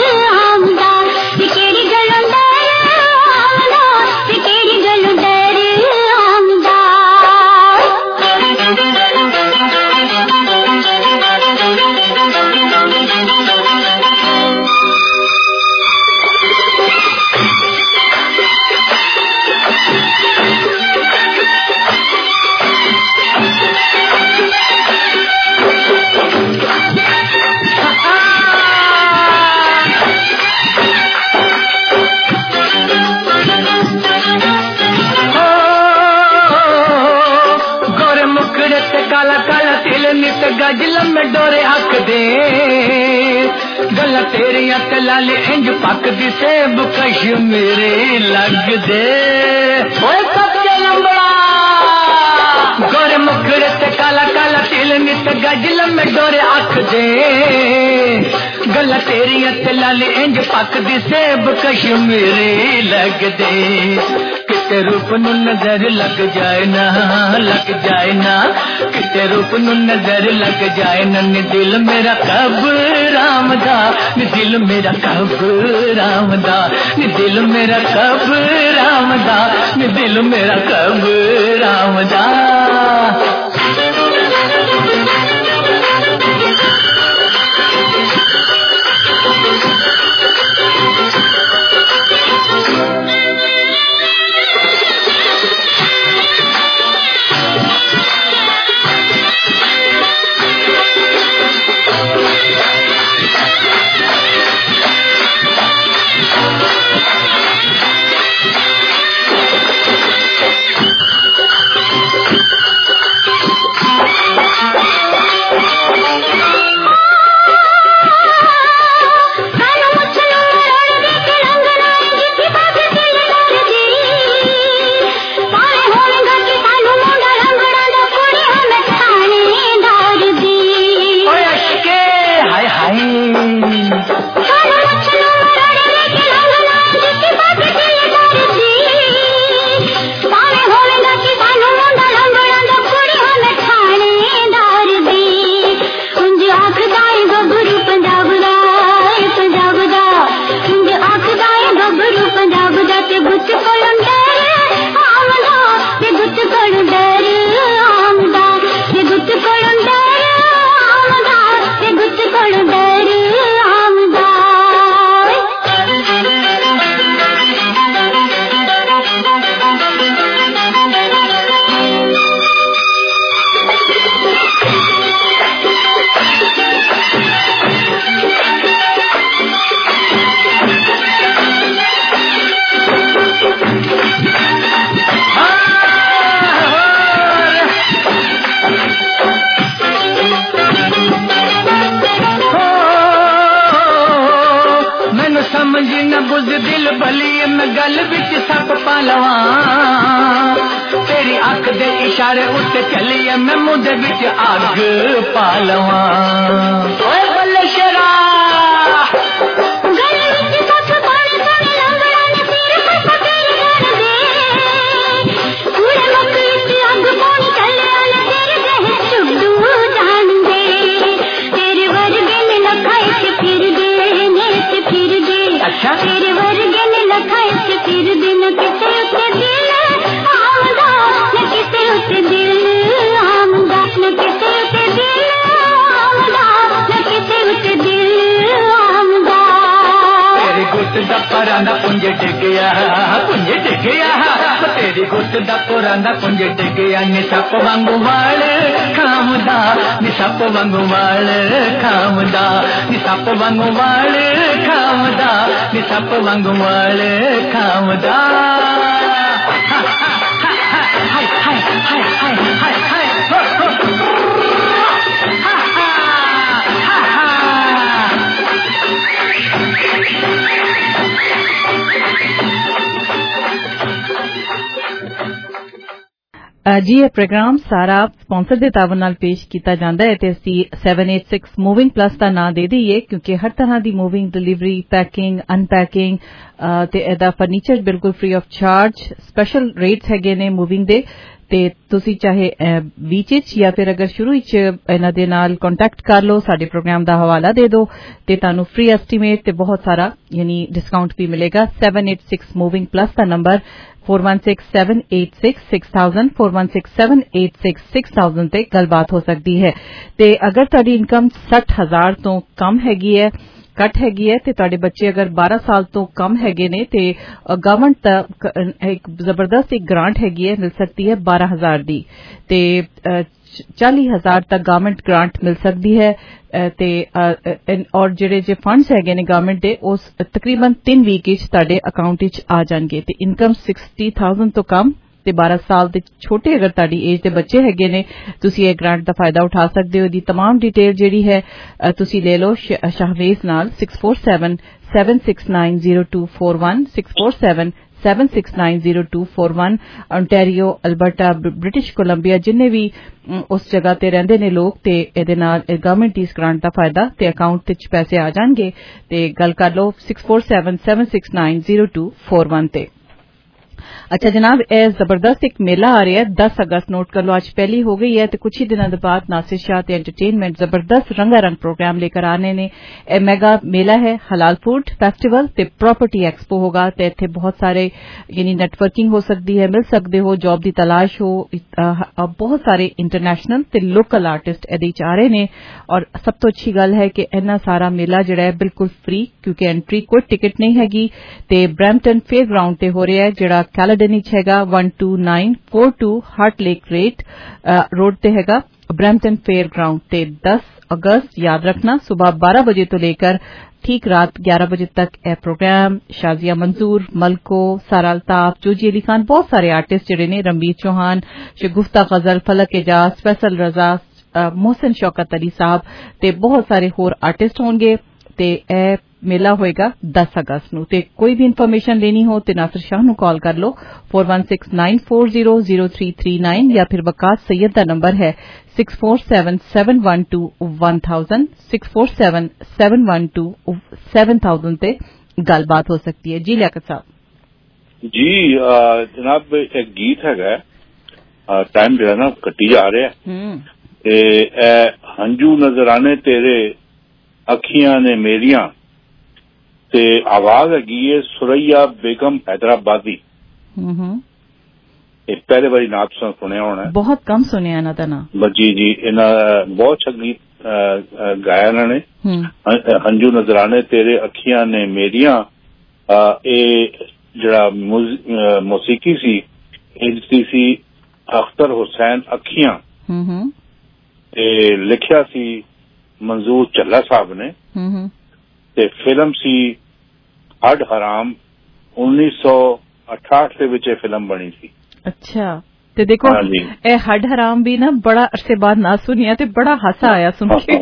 गज लम्बे डोरे हक दे गला तेरिया ते लाले इंज पक दी सेब कश्मीरे लग दे ओए कच्चे लंबड़ा गोरे मुखड़े ते काला काला तिल नित गज लम्बे डोरे हक दे गला तेरिया ते लाले इंज पक दी सेब कश्मीरे लग दे। किते रूप नू नजर लग जाए ना, लग जाए ना, किते रूप नू नजर लग जाए ना, नी दिल मेरा कब रामदा, नी दिल मेरा कब रामदा, नी दिल मेरा कब रामदा, नी दिल मेरा कब रामदा। निसप वांगू वाल खामदा, निसप वांगू वाल खामदा, निसप वांगू वाल खामदा, निसप वांगू वाल खामदा। हाय हाय हाय हाय हाय हाय हो हो हा हा हा हा। जी ਇਹ ਪ੍ਰੋਗਰਾਮ ਸਾਰਾ ਸਪਾਂਸਰ ਦੇ ਤਾਵਨ ਨਾਲ ਪੇਸ਼ ਕੀਤਾ ਜਾਂਦਾ ਹੈ ਤੇ ਅਸੀਂ seven eight six moving plus ਦਾ ਨਾਂ ਦੇ ਦਈਏ ਕਿਉਂਕਿ ਹਰ ਤਰ੍ਹਾਂ ਦੀ ਮੂਵਿੰਗ ਡਿਲੀਵਰੀ ਪੈਕਿੰਗ ਅਨਪੈਕਿੰਗ ਤੇ ਇਹਦਾ ਫਰਨੀਚਰ ਬਿਲਕੁਲ free of charge special rates ਹੈਗੇ ਨੇ ਮੂਵਿੰਗ ਦੇ ਤੇ ਤੁਸੀਂ ਚਾਹੇ ਵਿੱਚ ਜਾਂ ਫਿਰ ਅਗਰ ਸ਼ੁਰੂ ਵਿੱਚ ਇਹਨਾਂ ਦੇ ਨਾਲ ਕੰਟੈਕਟ ਕਰ ਲਓ ਸਾਡੇ ਪ੍ਰੋਗਰਾਮ ਦਾ ਹਵਾਲਾ ਦੇ ਦਿਓ ਤੇ ਤੁਹਾਨੂੰ ਫ੍ਰੀ ਐਸਟੀਮੇਟ ਤੇ ਬਹੁਤ ਸਾਰਾ ਯਾਨੀ ਡਿਸਕਾਊਂਟ ਵੀ ਮਿਲੇਗਾ seven eight six moving plus ਦਾ number four one six seven eight six six thousand four one six seven eight six six thousand ਤੇ ਗੱਲਬਾਤ ਹੋ ਸਕਦੀ ਹੈ ਤੇ ਅਗਰ ਤੁਹਾਡੀ ਇਨਕਮ sixty thousand ਤੋਂ ਕਮ ਹੈਗੀ ਹੈ ਘੱਟ ਹੈਗੀ ਹੈ ਤੇ ਤੁਹਾਡੇ ਬੱਚੇ ਅਗਰ twelve ਸਾਲ ਤੋਂ ਕਮ ਹੈਗੇ ਨੇ ਤੇ ਗਵਰਨਮੈਂਟ ਇੱਕ ਜ਼ਬਰਦਸਤ ਇੱਕ ਗ੍ਰਾਂਟ ਹੈਗੀ ਹੈ ਮਿਲ ਸਕਦੀ ਹੈ twelve thousand ਦੀ ਤੇ forty thousand ਤੱਕ ਗਵਰਨਮੈਂਟ ਗ੍ਰਾਂਟ ਮਿਲ ਸਕਦੀ ਹੈ ਤੇ ਔਰ ਜਿਹੜੇ ਜੇ ਫੰਡਸ ਹੈਗੇ ਨੇ ਗਵਰਨਮੈਂਟ ਦੇ ਉਸ ਤਕਰੀਬਨ ਤਿੰਨ ਵੀਕ ਵਿੱਚ ਤੁਹਾਡੇ ਅਕਾਊਂਟ ਵਿੱਚ ਆ ਜਾਣਗੇ ਤੇ ਇਨਕਮ sixty thousand ਤੋਂ ਕਮ ਤੇ twelve ਸਾਲ ਦੇ ਛੋਟੇ ਅਗਰ ਤੁਹਾਡੀ ਏਜ ਦੇ ਬੱਚੇ ਹੈਗੇ ਨੇ ਤੁਸੀਂ ਇਹ ਗ੍ਰਾਂਟ ਦਾ ਫਾਇਦਾ ਉਠਾ ਸਕਦੇ ਹੋ ਦੀ तमाम ਡਿਟੇਲ ਜਿਹੜੀ ਹੈ ਤੁਸੀਂ ਲੈ ਲਓ ਸ਼ਾਹਵੇਜ਼ ਨਾਲ six four seven seven six nine zero two four one six four seven seven six nine zero two four one ontario alberta british columbia ਜਿੰਨੇ ਵੀ ਉਸ ਜਗ੍ਹਾ ਤੇ ਰਹਿੰਦੇ ਨੇ ਲੋਕ ਤੇ ਇਹਦੇ ਨਾਲ ਗਵਰਨਮੈਂਟ ਇਸ ਗ੍ਰਾਂਟ ਦਾ ਫਾਇਦਾ ਤੇ ਅਕਾਊਂਟ ਵਿੱਚ ਪੈਸੇ ਆ ਜਾਣਗੇ ਤੇ ਗੱਲ ਕਰ ਲਓ six four seven seven six nine zero two four one ਤੇ अच्छा जनाब, ए जबरदस्त एक मेला आ रहा है दस अगस्त, नोट कर लो, आज पहली हो गई है, तो कुछ ही दिनों के बाद नासिर शाह ते एंटरटेनमेंट जबरदस्त रंगारंग प्रोग्राम लेकर आने ने। ए मेगा मेला है हलाल फूड फेस्टिवल ते प्रॉपर्टी एक्सपो होगा, ते इत्थे बहुत सारे यानी नेटवर्किंग हो सकती है, मिल सकते हो, जॉब की तलाश हो, बहुत सारे इंटरनेशनल ते लोकल आर्टिस्ट एदे च आ रहे ने। और सब तो अच्छी गल है कि इन्ना सारा मेला जिहड़ा है बिल्कुल फ्री, क्योंकि एंट्री कोई टिकट नहीं हैगी, ते ब्रैम्पटन फेयर ग्राउंड ते हो रहा है, जिहड़ा कैलेडन च हैगा one two nine four two Heart Lake रेट रोड ते हैगा ब्रैम्पटन फेयर ग्राउंड। ते दस अगस्त याद रखना, सुबह बारह बजे तो लेकर ठीक रात ग्यारह बजे तक यह प्रोग्राम। शाजिया मंजूर, मलको, सारा अल्ताफ, जोजी अली खान, बहुत सारे आर्टिस्ट जिहड़े ने, रणबीर चौहान, शगुफ्ता गजल, फलक एजाज, फैसल रजा, मोहसिन शौकत अली साहब ते बहुत सारे होर आर्टिस्ट होंगे। ते ए मेला होएगा दस अगस्त नूं। ते कोई भी इन्फॉर्मेशन लेनी हो तो नासिर शाह नूं कॉल कर लो four one six nine four zero zero three three nine, या फिर वकास सैयद का नंबर है six four seven seven one two one thousand, six four seven seven one two seven thousand ते गलबात हो सकती है। जी लियाकत साहब जी आ, जनाब एक गीत हैगा, टाइम जो है ना कट्टी जा रहा है, ए हंजू नजराने तेरे अखियां ने मेरियां, ते आवाज हैगी है सुरैया बेगम हैदराबादी। पहले बारी नाम सुनिया होना है, बहुत कम सुनिया इन्हां दा नाम। जी जी इन्हां बहुत अच्छा गीत गाया इन्होंने, हंजू नजराने तेरे अखियां ने मेरियां। ए जिहड़ा मौसीकी सी ए दित्ती सी अख्तर हुसैन अखियां, ते लिखिया सी मंजूर झल्ला साहब ने, ते फिल्म सी हड हराम उन्नीस सौ अठाठ के विच फिल्म बनी थी। अच्छा, ते देखो ए हड हराम भी ना बड़ा अरसे बाद ना सुनिया, ते बड़ा हासा आया सुन के।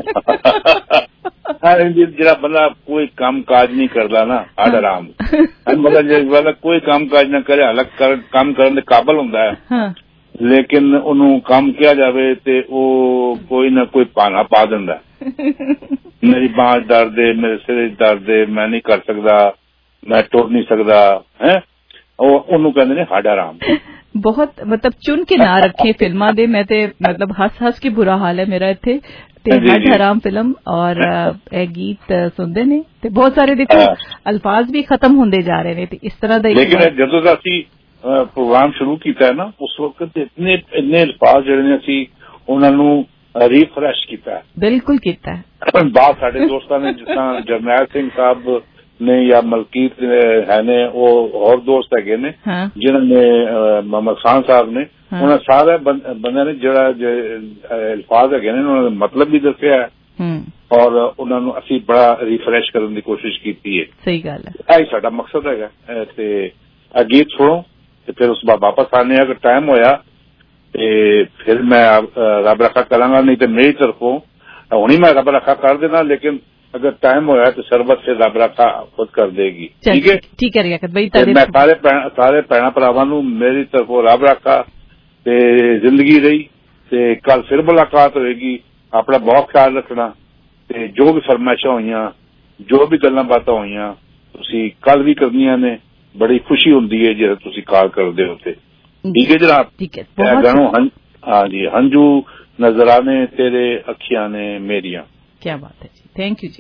जरा बंदा कोई काम काज नहीं करता ना, हड हराम मतलब मतलब कोई काम काज ना करे, अलग कर, काम करने के काबिल होंदा है, हाँ। लेकिन उन्होंने काम किया जावे ते वो कोई ना कोई पाना पा दिंदा। मेरी बांह दर्द है, मेरे सिर दर्द है, मैं नहीं कर सकता, मैं टुर नहीं सकता है, उन्होंने कहते ने हड हराम। बहुत मतलब चुन के ना रखे फिल्मां दे, मैं ते मतलब हस हस के बुरा हाल है मेरा इत्थे, ते हड हराम फिल्म और ए गीत सुनते ने, ते बहुत सारे देखो अल्फाज भी खत्म होंदे जा रहे ने, ते इस तरह दा। लेकिन जदों दा असीं प्रोग्राम शुरू किया है ना, उस वक्त इतने इतने अल्फाज जिहड़े ने असीं उन्हां नूं रिफ्रेश किया है, बिल्कुल किया है। बात साडे दोस्तां ने जिस तरह जरनैल सिंह साहब ने या मलकीत है ने, वो और दोस्त है ने, हाँ। जिन्होंने मोहम्मद खान साहब ने, हाँ। उन्होंने सारे बंदे ने जिहड़ा अल्फाज है ने उन्होंने मतलब भी दसिया है, और उन्होंने असीं बड़ा रिफ्रेश करने की कोशिश की है। सही गल है, यही साडा मकसद है। ते गीत सुनो ते फिर उस बाद वापस आने, अगर टाइम होया ते फिर मैं रब रखा करांगा, नहीं तो मेरी तरफों हुणी मैं रब रखा कर देना, लेकिन अगर टाइम होया तो सरबत से रब रखा खुद कर देगी। ठीक है, ठीक है भाई। मैं सारे सारे भैणा भरावां नूं मेरी तरफों रब रखा ते जिंदगी रही, ते कल फिर मुलाकात होएगी। अपना बहुत ख्याल रखना, ते जो भी फरमाइशां होईयां, जो भी गल्लां बातां होईयां तुसीं कल भी करनियां ने, बड़ी खुशी होंदी है जो तुसीं कॉल करदे हो। ठीक है जनाब, ठीक है। हाँ जी, हंजू नजराने तेरे अखियां ने मेरियां। क्या बात है जी, थैंक यू जी।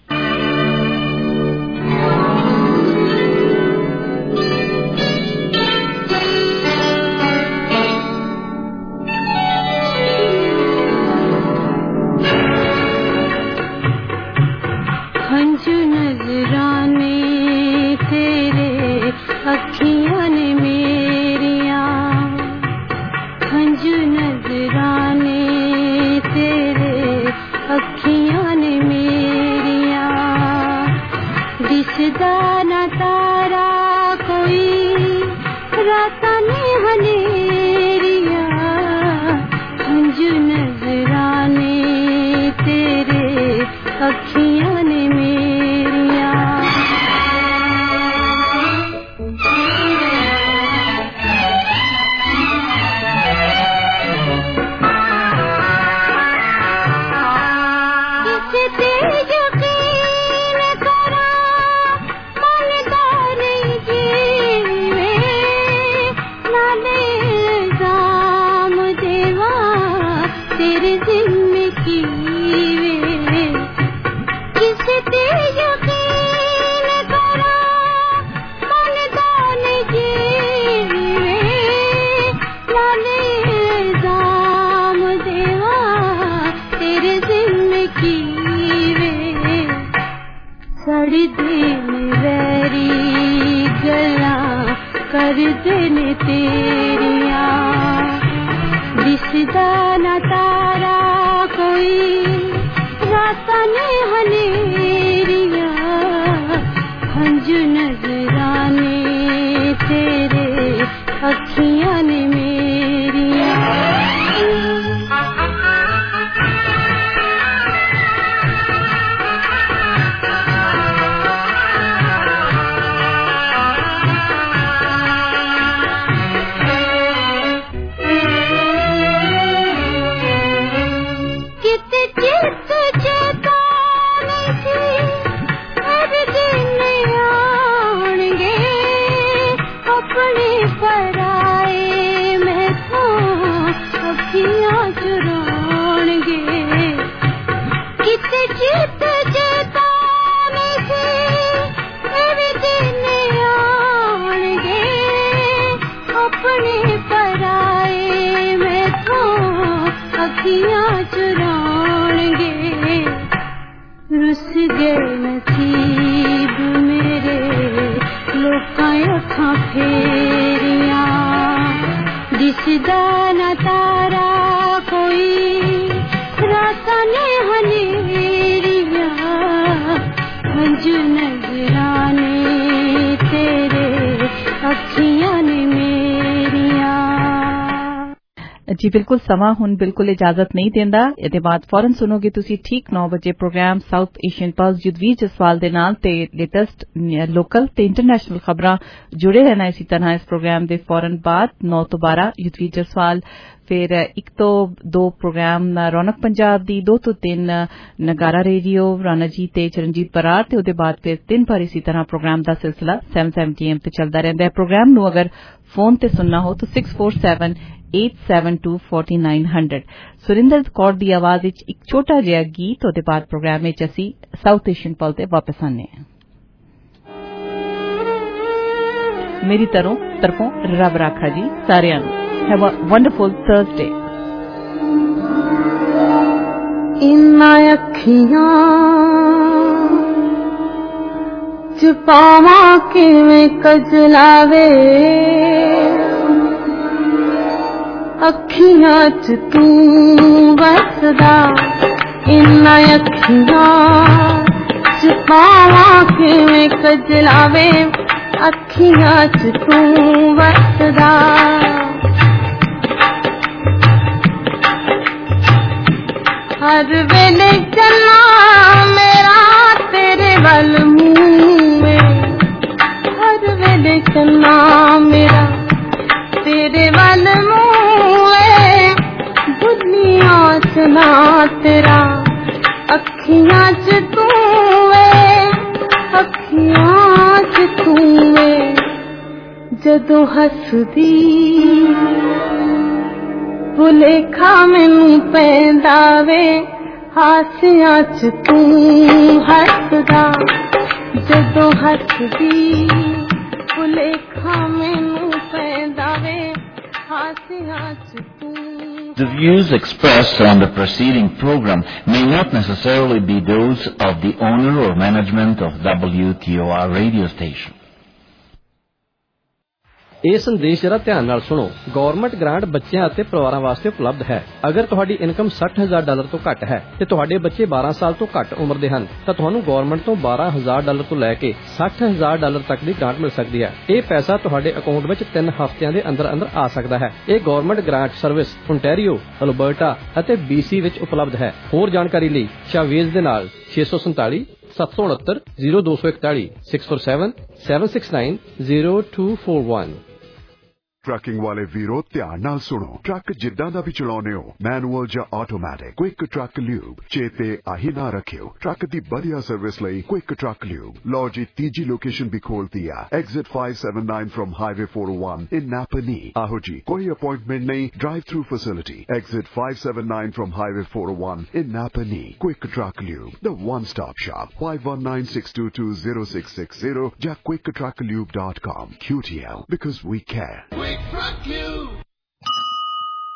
हंजू नजराने तेरे अखियां ने मेरियां, हंजू नजराने तेरे अखियां ने मेरियां, दिसदा ना तारा कोई रातां ने हनेरियां, हंजू नजराने तेरे अखियां ने मेरियां। गर्दन तेरिया दिसदा न तारा कोई राता ने हनेरिया हंज नजराने तेरे अखियां ने मेरिया दिसदा न तारा कोई राता ने हनेरिया हंज नजराने तेरे अखियां ने मेरिया। जी बिल्कुल समा हुन बिल्कुल इजाजत नहीं देंदा ਇਹਦੇ ਬਾਅਦ ਫੌਰਨ ਸੁਣੋਗੇ ਤੁਸੀਂ ਠੀਕ नौ ਵਜੇ programme South Asian plus Judveer Jaswal ਦੇ ਨਾਲ ਤੇ ਲੇਟੈਸਟ ਲੋਕਲ ਤੇ ਇੰਟਰਨੈਸ਼ਨਲ ਖਬਰਾਂ ਜੁੜੇ ਰਹਿਣਾ ਇਸੇ ਤਰ੍ਹਾਂ ਇਸ ਪ੍ਰੋਗਰਾਮ ਦੇ ਫੌਰਨ ਬਾਅਦ नौ ਤੋਂ बारह ਜੁਦਵੀਰ ਜਸਵਾਲ ਫਿਰ ਇੱਕ ਤੋਂ ਦੋ ਪ੍ਰੋਗਰਾਮ ਰੌਣਕ ਪੰਜਾਬ ਦੀ ਦੋ ਤੋਂ ਤਿੰਨ ਨਗਾਰਾ ਰੇਡੀਓ ਰਾਣਾ ਜੀ ਤੇ ਚਰਨਜੀਤ ਬਰਾੜ ਤੇ ਉਹਦੇ ਬਾਅਦ ਫਿਰ ਤਿੰਨ ਪਰ ਇਸੇ ਤਰ੍ਹਾਂ ਪ੍ਰੋਗਰਾਮ ਦਾ ਸਿਲਸਿਲਾ seven seventy a m ਤੇ ਚੱਲਦਾ ਰਹਿੰਦਾ ਹੈ। ਪ੍ਰੋਗਰਾਮ ਨੂੰ ਅਗਰ ਫੋਨ ਤੇ ਸੁਣਨਾ ਹੋ ਤਾਂ six four seven eight seven two four nine zero zero Surinder Kaur ਦੀ ਆਵਾਜ਼ ਵਿੱਚ ਇੱਕ ਛੋਟਾ ਜਿਹਾ ਗੀਤ ਉਹਦੇ ਬਾਅਦ ਪ੍ਰੋਗਰਾਮ ਵਿੱਚ ਅਸੀਂ ਸਾਊਥ ਏਸ਼ੀਅਨ ਪਲ ਤੇ ਵਾਪਸ ਆਨੇ ਹਾਂ। ਮੇਰੀ ਤਰੋਂ ਤਰਫੋਂ ਰੱਬ ਰਾਖਾ ਜੀ ਸਾਰਿਆਂ ਨੂੰ Have a wonderful Thursday. इन्ना अखियां च पावा किवें कजलावे अखियां च तू बसदा इन्ना अखियां च पावा किवें कजलावे अखियां च तू बसदा हर वेले चलना मेरा तेरे वल मुँह हर वेले चलना मेरा तेरे वल मुँह दुनिया चना तेरा अखियां च तू अखियां च तू जदों हसदी भुलेखा मैनू पैंदा वे हासियां च तू हसदा जदों हसदी भुलेखा मैनू पैंदा वे हासियां च तू। The views expressed on the preceding program may not necessarily be those of the owner or management of W T O R radio station. ਇਹ ਸੰਦੇਸ਼ ਜਰਾ ਧਿਆਨ ਨਾਲ ਸੁਣੋ। ਗਵਰਨਮੈਂਟ ਗ੍ਰਾਂਟ ਬੱਚਿਆਂ ਅਤੇ ਪਰਿਵਾਰਾਂ ਵਾਸਤੇ ਉਪਲਬਧ ਹੈ। ਅਗਰ ਤੁਹਾਡੀ ਇਨਕਮ sixty thousand ਡਾਲਰ ਤੋਂ ਘੱਟ ਹੈ ਤੇ ਤੁਹਾਡੇ ਬੱਚੇ twelve ਸਾਲ ਤੋਂ ਘੱਟ ਉਮਰ ਦੇ ਹਨ ਤਾਂ ਤੁਹਾਨੂੰ ਗਵਰਨਮੈਂਟ ਤੋਂ twelve thousand ਡਾਲਰ ਤੋਂ ਲੈ ਕੇ sixty thousand ਡਾਲਰ ਤੱਕ ਦੀ ਗ੍ਰਾਂਟ ਮਿਲ ਸਕਦੀ ਹੈ। ਇਹ ਪੈਸਾ ਤੁਹਾਡੇ ਅਕਾਊਂਟ ਵਿੱਚ ਤਿੰਨ ਹਫ਼ਤਿਆਂ ਦੇ ਅੰਦਰ ਅੰਦਰ ਆ ਸਕਦਾ ਹੈ। ਇਹ government grant service Ontario, Alberta ਅਤੇ B C ਵਿੱਚ ਉਪਲਬਧ ਹੈ। ਹੋਰ ਜਾਣਕਾਰੀ ਲਈ ਸ਼ਾਵੇਜ਼ ਦੇ ਨਾਲ six four seven seven six nine zero two forty six four seven seven six nine zero two four one। Trucking ਵਾਲੇ ਵੀਰੋ ਧਿਆਨ ਨਾਲ ਸੁਣੋ। ਟਰੱਕ ਜਿੱਦਾਂ ਦਾ ਵੀ ਚਲਾਉਨੇ ਹੋ, ਮੈਨੂਅਲ ਜਾਂ ਆਟੋਮੈਟਿਕ, ਕੁਇਕ ਟਰੱਕ ਲਿਊਬ ਚੇਤੇ ਆਹੀ ਨਾ ਰੱਖਿਓ। ਟਰੱਕ ਦੀ ਵਧੀਆ ਸਰਵਿਸ ਲਈ ਕੁਇਕ ਟਰੱਕ ਲਿਊਬ। ਲਓ ਜੀ ਤੀਜੀ ਲੋਕੇਸ਼ਨ ਵੀ ਖੋਲਤੀ ਆ, exit five seventy-nine from highway four oh one in Napanee. ਆਹੋ ਜੀ, ਕੋਈ ਅਪਾਇੰਟਮੈਂਟ ਨਹੀਂ, drive through facility. Exit five seventy-nine from highway four oh one in Napanee. Quick truck lube, the one stop shop, five one nine six two two zero six six zero ਜਾਂ quick truck lube dot com। Q T L, because we care.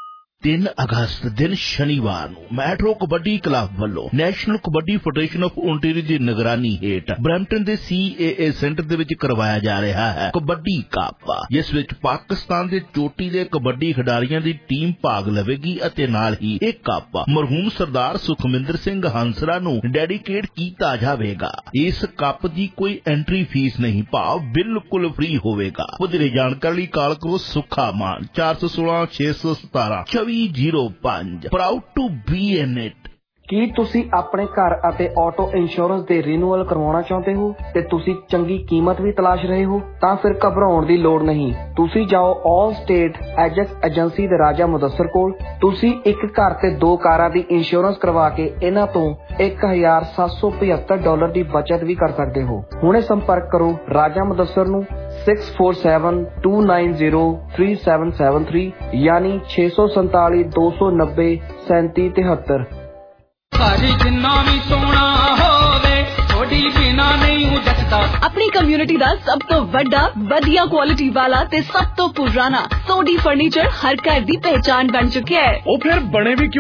ਤਿੰਨ ਅਗਸਤ ਦਿਨ ਸ਼ਨੀਵਾਰ ਨੂੰ metro kabaddi club ਵੱਲੋਂ national kabaddi federation of Ontario ਦੀ ਨਿਗਰਾਨੀ ਹੇਠ Brampton ਦੇ ਸੀ ਏ ਏ ਸੈਂਟਰ ਦੇ ਵਿੱਚ ਕਰਵਾਇਆ ਜਾ ਰਿਹਾ ਹੈ ਕਬੱਡੀ ਕੱਪ, ਜਿਸ ਵਿੱਚ ਪਾਕਿਸਤਾਨ ਦੇ ਚੋਟੀ ਦੇ ਕਬੱਡੀ ਖਿਡਾਰੀਆਂ ਦੀ ਟੀਮ ਭਾਗ ਲਵੇਗੀ ਅਤੇ ਨਾਲ ਹੀ ਇਹ ਕੱਪ ਮਰਹੂਮ ਸਰਦਾਰ ਸੁਖਮਿੰਦਰ ਸਿੰਘ ਹੰਸਰਾ ਨੂੰ ਡੈਡੀਕੇਟ ਕੀਤਾ ਜਾਵੇਗਾ। ਇਸ ਕੱਪ ਦੀ ਕੋਈ ਐਂਟਰੀ ਫੀਸ ਨਹੀਂ, ਭਾਵ ਬਿਲਕੁਲ ਫ੍ਰੀ ਹੋਵੇਗਾ। ਵਧੇਰੇ ਜਾਣਕਾਰੀ ਲਈ ਕਾਲ ਕਰੋ ਸੁੱਖਾ ਮਾਨ ਚਾਰ ਸੌ ਸੋਲਾਂ ਛੇ ਸੌ ਸਤਾਰਾਂ ਚੌਵੀ ਜ਼ੀਰੋ ਪੰਜ। Proud to be in it. ਕੀ ਤੁਸੀਂ ਆਪਣੇ ਘਰ ਅਤੇ ਆਟੋ ਇੰਸ਼ੋਰੈਂਸ ਦੇ ਰੀਨਿਊਅਲ ਕਰਵਾਉਣਾ ਚਾਹੁੰਦੇ ਹੋ ਤੇ ਤੁਸੀਂ ਚੰਗੀ ਕੀਮਤ ਵੀ ਤਲਾਸ਼ ਰਹੇ ਹੋ? ਤਾਂ ਫਿਰ ਘਬਰਾਉਣ ਦੀ ਲੋੜ ਨਹੀਂ। ਤੁਸੀਂ ਜਾਓ ਆਲ ਸਟੇਟ ਐਜੈਕਸ ਏਜੰਸੀ ਦੇ ਰਾਜਾ ਮੁਦੱਸਰ ਕੋਲ। ਤੁਸੀਂ ਇੱਕ ਘਰ ਤੇ ਦੋ ਕਾਰਾਂ ਦੀ ਇੰਸ਼ੋਰੈਂਸ ਕਰਵਾ ਕੇ ਇਹਨਾਂ ਤੋਂ ਇੱਕ ਹਜ਼ਾਰ ਸੱਤ ਸੌ ਪਝੱਤਰ ਡਾਲਰ ਦੀ ਬਚਤ ਵੀ ਕਰ ਸਕਦੇ ਹੋ। ਹੁਣੇ ਸੰਪਰਕ ਕਰੋ ਰਾਜਾ ਮੁਦੱਸਰ ਨੂੰ six four seven two nine zero three seven seven three ਯਾਨੀ ਛੇ ਸੌ ਸੰਤਾਲੀ ਦੋ ਸੌ ਨੱਬੇ ਸੈਂਤੀ ਤਿਹੱਤਰ। ਸਾਰੀ ਜਿੰਨਾ ਵੀ ਸੋਹਣਾ ਹੋਵੇ ਥੋੜੀ ਬਿਨਾ ਨਹੀਂ ਜੱਟਦਾ। ਆਪਣੀ ਕਮਿਊਨਿਟੀ ਦਾ ਸਭ ਤੋਂ ਵੱਡਾ ਵਧੀਆ ਕੁਆਲਿਟੀ ਵਾਲਾ ਤੇ ਸਭ ਤੋਂ ਪੁਰਾਣਾ ਸੋਡੀ ਫਰਨੀਚਰ ਹਰ ਘਰ ਦੀ ਪਹਿਚਾਨ ਬਣ ਚੁੱਕਿਆ ਹੈ। ਉਹ ਫਿਰ ਬਣੇ ਵੀ ਕਿਉਂ